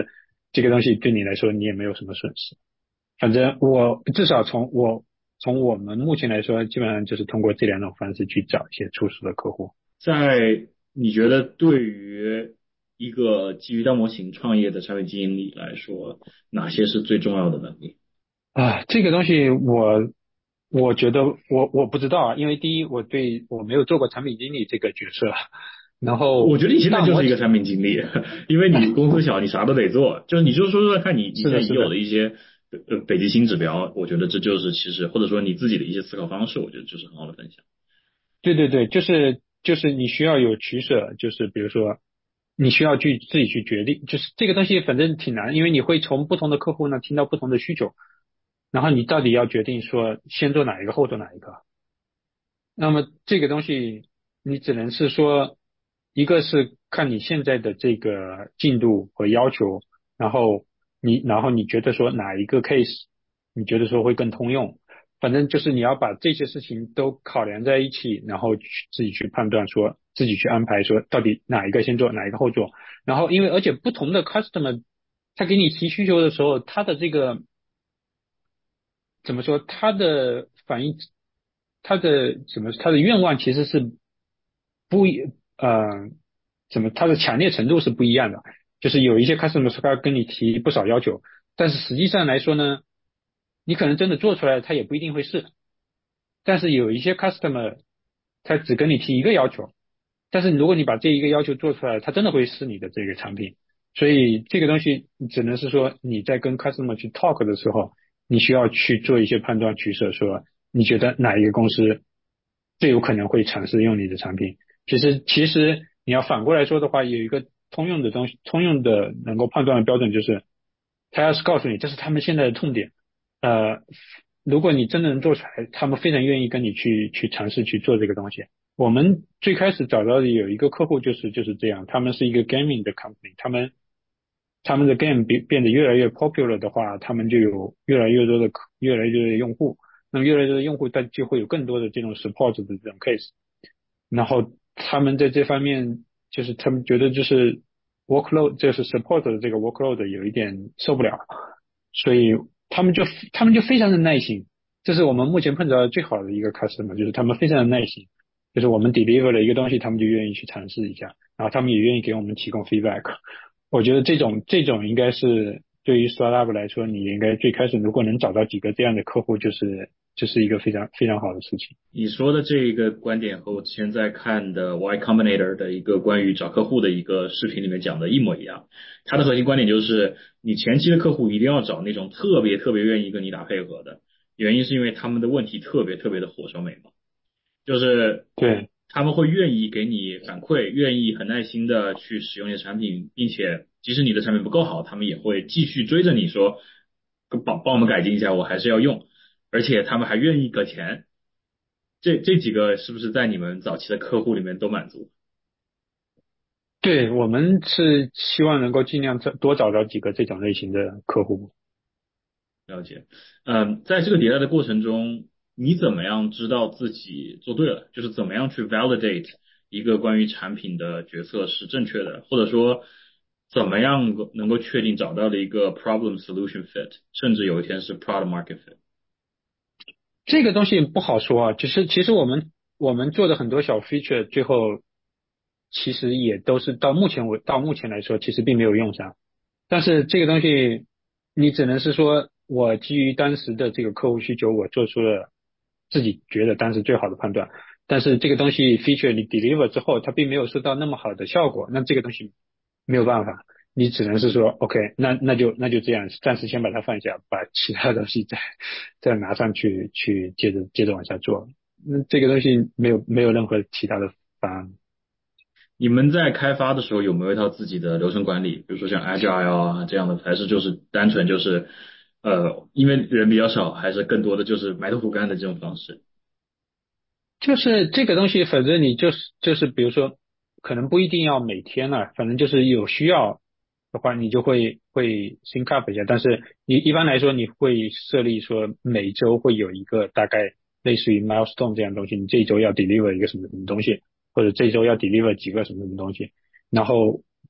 这个东西对你来说你也没有什么损失。反正至少从我们目前来说，基本上就是通过这两种方式去找一些初始的客户。 在你觉得对于一个基于大模型创业的产品经理来说，哪些是最重要的能力？ 这个东西我觉得我不知道啊，因为第一我没有做过产品经理这个角色，然后我觉得你现在就是一个产品经理，因为你公司小，你啥都得做，就是你就说看你现在已有的一些北极星指标，我觉得这就是其实或者说你自己的一些思考方式，我觉得就是很好的分享。 对，就是你需要有取舍，就是比如说你需要自己去决定，就是这个东西反正挺难，因为你会从不同的客户呢听到不同的需求，然后你到底要决定说先做哪一个后做哪一个。那么这个东西你只能是说，一个是看你现在的这个进度和要求，然后你觉得说哪一个 case 你觉得说会更通用，反正就是你要把这些事情都考量在一起，然后自己去判断说，自己去安排说到底哪一个先做哪一个后做。然后而且不同的 customer 他给你提需求的时候，他的这个怎么说，他的反应，他的愿望其实是不一他的强烈程度是不一样的。就是有一些 customer 他跟你提不少要求，但是实际上来说呢，你可能真的做出来他也不一定会是。但是有一些 customer 他只跟你提一个要求，但是如果你把这一个要求做出来，他真的会是你的这个产品。所以这个东西只能是说你在跟 customer 去 talk 的时候，你需要去做一些判断取舍，说你觉得哪一个公司最有可能会尝试用你的产品。其实你要反过来说的话，有一个通用的能够判断的标准，就是他要是告诉你这是他们现在的痛点，如果你真的能做出来，他们非常愿意跟你去尝试去做这个东西。我们最开始找到的有一个客户就是这样，他们是一个 gaming 的 company， 他们的 game 变得越来越 popular 的话，他们就有越来越多的用户，那么越来越多的用户他就会有更多的这种 support 的这种 case， 然后他们在这方面就是他们觉得就是 workload 就是 support 的这个 workload 有一点受不了，所以他们就非常的耐心。这是我们目前碰到的最好的一个 customer， 就是他们非常的耐心，就是我们 deliver 了一个东西，他们就愿意去尝试一下，然后他们也愿意给我们提供 feedback。我觉得这种应该是对于 startup 来说，你应该最开始如果能找到几个这样的客户，就是一个非常非常好的事情。 你说的这个观点和我之前在看的 Y Combinator 的一个关于找客户的一个视频里面讲的一模一样。他的核心观点就是，你前期的客户一定要找那种特别特别愿意跟你打配合的，原因是因为他们的问题特别特别的火烧眉毛，就是对他们会愿意给你反馈，愿意很耐心的去使用你的产品，并且即使你的产品不够好，他们也会继续追着你说，帮我们改进一下，我还是要用，而且他们还愿意搁钱。这几个是不是在你们早期的客户里面都满足？ 对，我们是希望能够尽量多找到几个这种类型的客户。 了解。在这个迭代的过程中，你怎么样知道自己做对了？就是怎么样去 validate 一个关于产品的决策是正确的，或者说怎么样能够确定找到了一个 problem solution fit， 甚至有一天是 product market fit？ 这个东西不好说啊，其实我们做的很多小 feature 最后其实也都是到目前来说其实并没有用上，但是这个东西你只能是说我基于当时的这个客户需求，我做出了自己觉得当时最好的判断，但是这个东西 feature 你 deliver 之后它并没有收到那么好的效果，那这个东西没有办法，你只能是说 OK， 那就这样，暂时先把它放下，把其他东西再拿上去接着往下做。那这个东西没有任何其他的方案。 你们在开发的时候有没有一套自己的流程管理，比如说像 Agile 啊这样的，还是就是单纯就是因为人比较少，还是更多的就是埋头苦干的这种方式？ 就是这个东西，反正你就是比如说，可能不一定要每天了，反正就是有需要的话，你就会sync up 一下。但是你一般来说，你会设立说每周会有一个大概类似于 milestone 这样的东西，你这一周要 deliver 一个什么东西，或者这一周要 deliver 几个什么东西，然后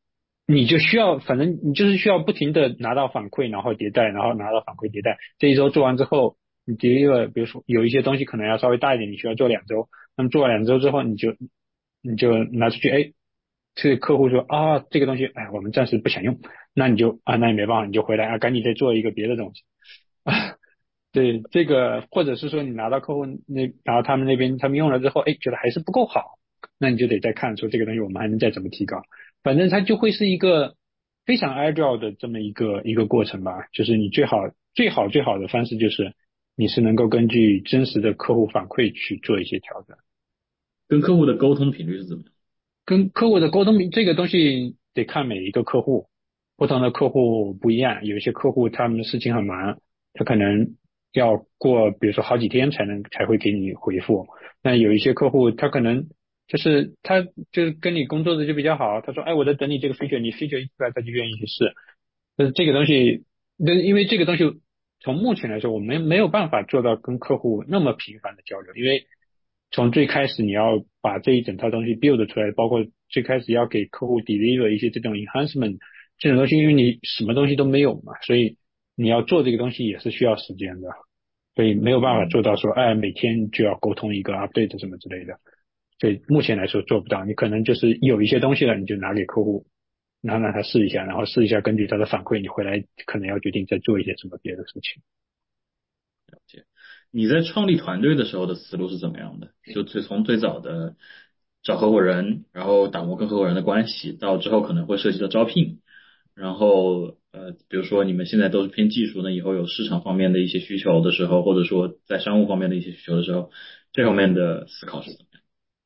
你就需要，反正你就是需要不停的拿到反馈，然后迭代，然后拿到反馈迭代。这一周做完之后，你第一个，比如说有一些东西可能要稍微大一点，你需要做2周。那么做完2周之后，你就拿出去，哎，这个客户说啊，这个东西，哎，我们暂时不想用，那你就那也没办法，你就回来啊，赶紧再做一个别的东西啊。对，这个或者是说你拿到客户然后他们那边他们用了之后，哎，觉得还是不够好，那你就得再看说这个东西我们还能再怎么提高。反正它就会是一个非常 agile 的这么一个过程吧。就是你最好的方式就是你是能够根据真实的客户反馈去做一些调整。 跟客户的沟通频率是怎么样？ 跟客户的沟通这个东西得看每一个客户，不同的客户不一样，有一些客户他们的事情很忙，他可能要过比如说好几天才会给你回复。那有一些客户他可能他就是跟你工作的就比较好，他说哎我在等你这个 feature， 你 feature 一出来他就愿意去试。但是这个东西因为这个东西从目前来说我们没有办法做到跟客户那么频繁的交流，因为从最开始你要把这一整套东西 build 出来，包括最开始要给客户 deliver 一些这种 enhancement 这种东西，因为你什么东西都没有嘛，所以你要做这个东西也是需要时间的，所以没有办法做到说哎每天就要沟通一个 update 什么之类的，所以目前来说做不到。你可能就是有一些东西了，你就拿给客户，然后让他试一下，然后试一下根据他的反馈，你回来可能要决定再做一些什么别的事情。 了解。你在创立团队的时候的思路是怎么样的？就从最早的找合伙人，然后打磨跟合伙人的关系，到之后可能会涉及到招聘，然后比如说你们现在都是偏技术，那以后有市场方面的一些需求的时候，或者说在商务方面的一些需求的时候，这方面的思考是怎么样？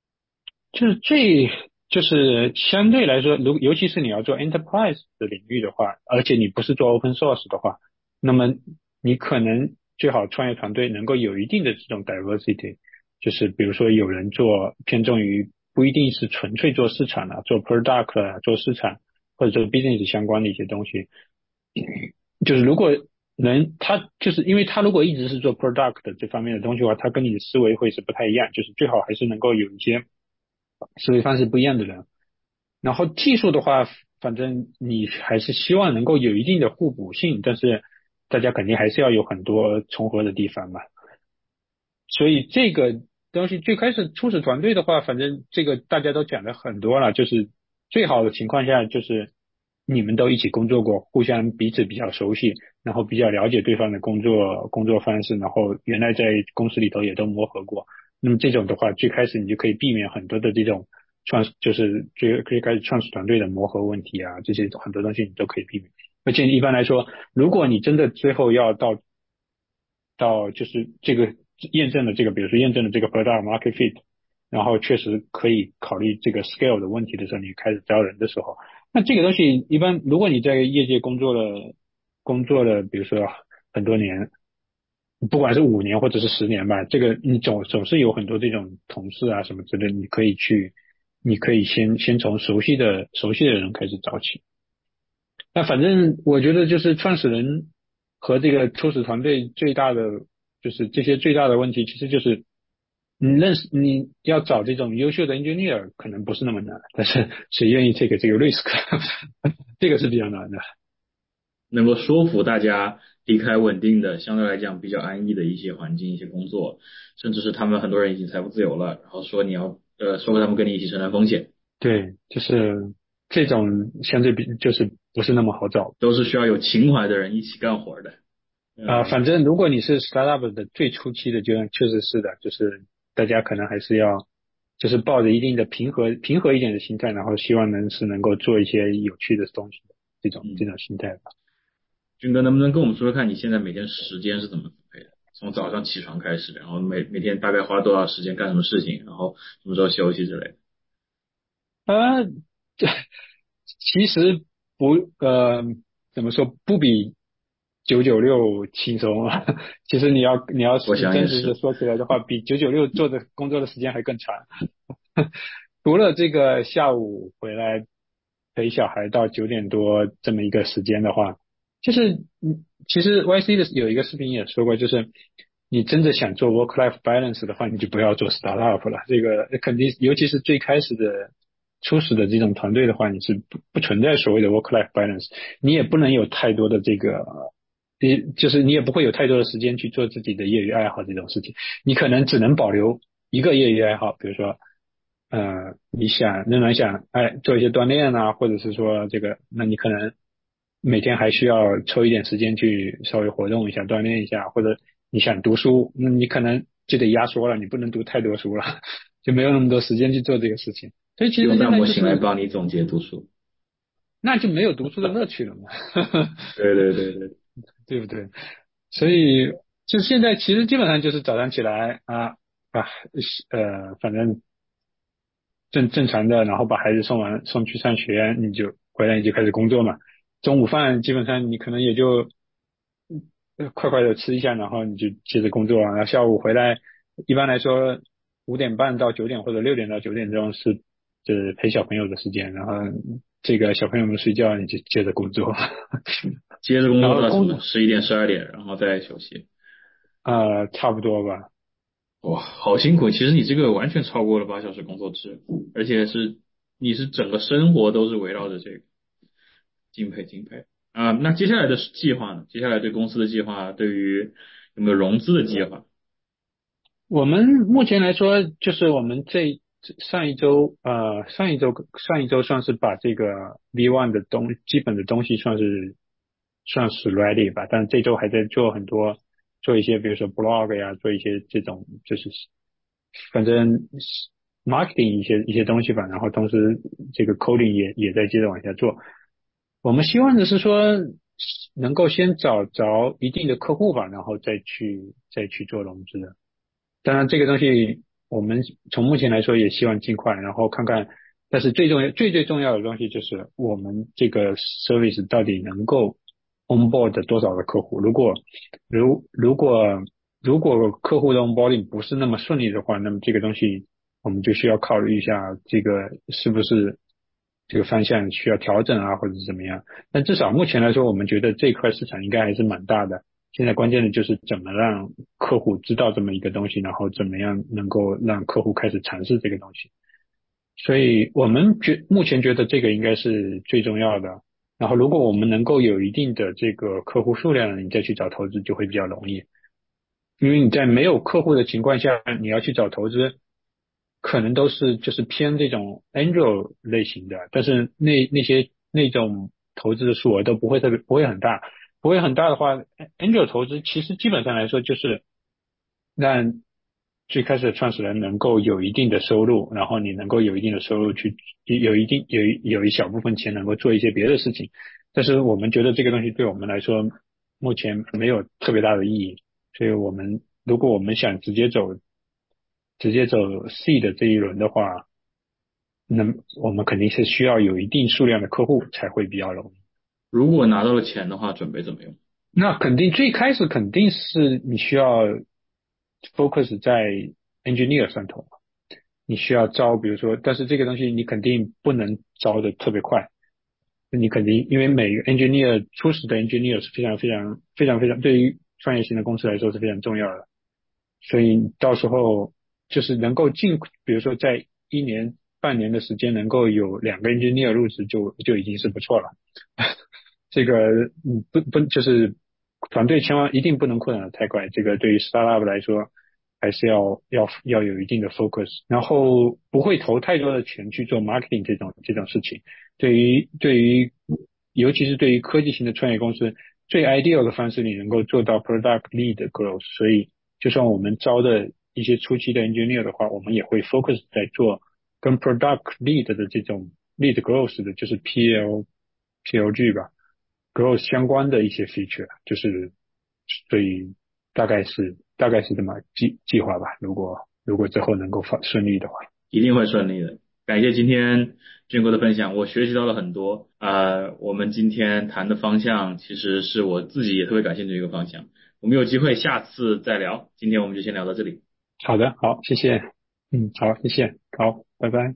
就是相对来说，尤其是你要做 enterprise 的领域的话，而且你不是做 open source 的话，那么你可能最好创业团队能够有一定的这种 diversity， 就是比如说有人偏重于不一定是纯粹做市场做 product 做市场或者做 business 相关的一些东西，就是如果他就是因为他如果一直是做 product 这方面的东西的话，他跟你的思维会是不太一样，就是最好还是能够有一些思维方式不一样的人。然后技术的话，反正你还是希望能够有一定的互补性，但是大家肯定还是要有很多重合的地方嘛。所以这个东西最开始初始团队的话，反正这个大家都讲的很多了，就是最好的情况下就是你们都一起工作过，互相彼此比较熟悉，然后比较了解对方的工作方式，然后原来在公司里头也都磨合过。那么这种的话，最开始你就可以避免很多的这种就是最开始创始团队的磨合问题啊，这些很多东西你都可以避免。而且一般来说，如果你真的最后要到就是这个验证了这个，比如说验证了这个 product market fit， 然后确实可以考虑这个 scale 的问题的时候，你开始招人的时候，那这个东西一般如果你在业界工作了比如说很多年，不管是5年或者是10年吧，这个你总是有很多这种同事啊什么之类的，你可以先从熟悉的人开始找起。那反正我觉得就是创始人和这个初始团队最大的就是这些最大的问题，其实就是你要找这种优秀的 engineer 可能不是那么难，但是谁愿意 take 这个 risk 这个是比较难的。 能够说服大家离开稳定的相对来讲比较安逸的一些环境一些工作，甚至是他们很多人已经财富自由了，然后说你要说服他们跟你一起承担风险。 对，就是这种相对就是不是那么好找， 都是需要有情怀的人一起干活的。 反正如果你是 startup 的最初期的阶段，确实是的，就是大家可能还是要就是抱着一定的平和一点的心态，然后希望能够做一些有趣的东西的这种心态吧。 军哥能不能跟我们说说看你现在每天时间是怎么分配的？从早上起床开始，然后每天大概花多少时间干什么事情，然后什么时候休息之类的？ 其实怎么说不比996轻松啊。其实你要真实的说起来的话，比996做的工作的时间还更长。除了这个下午回来陪小孩到9点多这么一个时间的话，就是其实 YC 的有一个视频也说过，就是你真的想做 work-life balance 的话，你就不要做 startup 了。这个肯定，尤其是最开始的初始的这种团队的话，你是不存在所谓的 work-life balance， 你也不能有太多的这个，就是你也不会有太多的时间去做自己的业余爱好这种事情，你可能只能保留一个业余爱好，比如说你仍然想做一些锻炼啊，或者是说这个，那你可能每天还需要抽一点时间去稍微活动一下锻炼一下，或者你想读书，那你可能就得压缩了，你不能读太多书了，就没有那么多时间去做这个事情。所以其实用大模型来帮你总结读书， 那就没有读书的乐趣了嘛。 对对对对， 对不对？所以就现在其实基本上就是早上起来反正正常的，然后把孩子送去上学，你就回来你就开始工作嘛。中午饭基本上你可能也就快快的吃一下，然后你就接着工作，然后下午回来一般来说5点半到9点或者6点到9点钟就是陪小朋友的时间，然后这个小朋友们睡觉你就接着工作， 接着工作到什么11点12点，然后再休息。 差不多吧。 哇，好辛苦！其实你这个完全超过了8小时工作制，而且你是整个生活都是围绕着这个，敬佩敬佩啊！那接下来的计划呢？接下来对公司的计划，对于有没有融资的计划？ 我们目前来说，就是我们上一周算是把这个 V1 的基本的东西算是 ready 吧，但是这周还在做一些比如说 blog 呀，做一些这种就是反正 marketing 一些东西吧，然后同时这个 coding 也在接着往下做。我们希望的是说能够先找着一定的客户吧，然后再去做融资的。当然这个东西我们从目前来说也希望尽快，然后看看，但是最重要的东西就是我们这个 service 到底能够 onboard 多少个客户。如果客户的 onboarding 不是那么顺利的话，那么这个东西我们就需要考虑一下这个是不是这个方向需要调整啊，或者是怎么样。但至少目前来说，我们觉得这块市场应该还是蛮大的。现在关键的就是怎么让客户知道这么一个东西，然后怎么样能够让客户开始尝试这个东西。所以我们目前觉得这个应该是最重要的。然后如果我们能够有一定的这个客户数量，你再去找投资就会比较容易。因为你在没有客户的情况下，你要去找投资，可能都是就是偏这种 angel 类型的，但是那种投资的数额都不会很大。不会很大的话 ，angel 投资其实基本上来说就是让最开始的创始人能够有一定的收入，然后你能够有一定的收入去有一小部分钱能够做一些别的事情。但是我们觉得这个东西对我们来说目前没有特别大的意义，所以如果我们想直接走 C 的这一轮的话，那我们肯定是需要有一定数量的客户才会比较容易。 如果拿到了钱的话，准备怎么用？ 那最开始肯定是你需要 focus 在 engineer 上头，你需要招，比如说，但是这个东西你肯定不能招的特别快，你肯定因为每个 engineer 初始的 engineer 是非常对于创业型的公司来说是非常重要的，所以到时候就是能够比如说在1年半年的时间能够有2个 engineer 入职就已经是不错了。这个就是团队一定不能扩展的太快，这个对于 startup 来说还是要有一定的 focus， 然后不会投太多的钱去做 marketing 这种事情。尤其是对于科技型的创业公司，最 ideal 的方式你能够做到 product lead growth， 所以就算我们招的一些初期的 engineer 的话，我们也会 focus 在做跟 product lead 的这种 lead growth 的，就是 PLG 吧，growth 相关的一些 feature， 就是所以大概是这么计划吧。如果之后能够顺利的话， 一定会顺利的。感谢今天俊哥的分享，我学习到了很多。我们今天谈的方向其实是我自己也特别感兴趣的一个方向。我们有机会下次再聊，今天我们就先聊到这里。 好的，好，谢谢。好，谢谢，好，拜拜。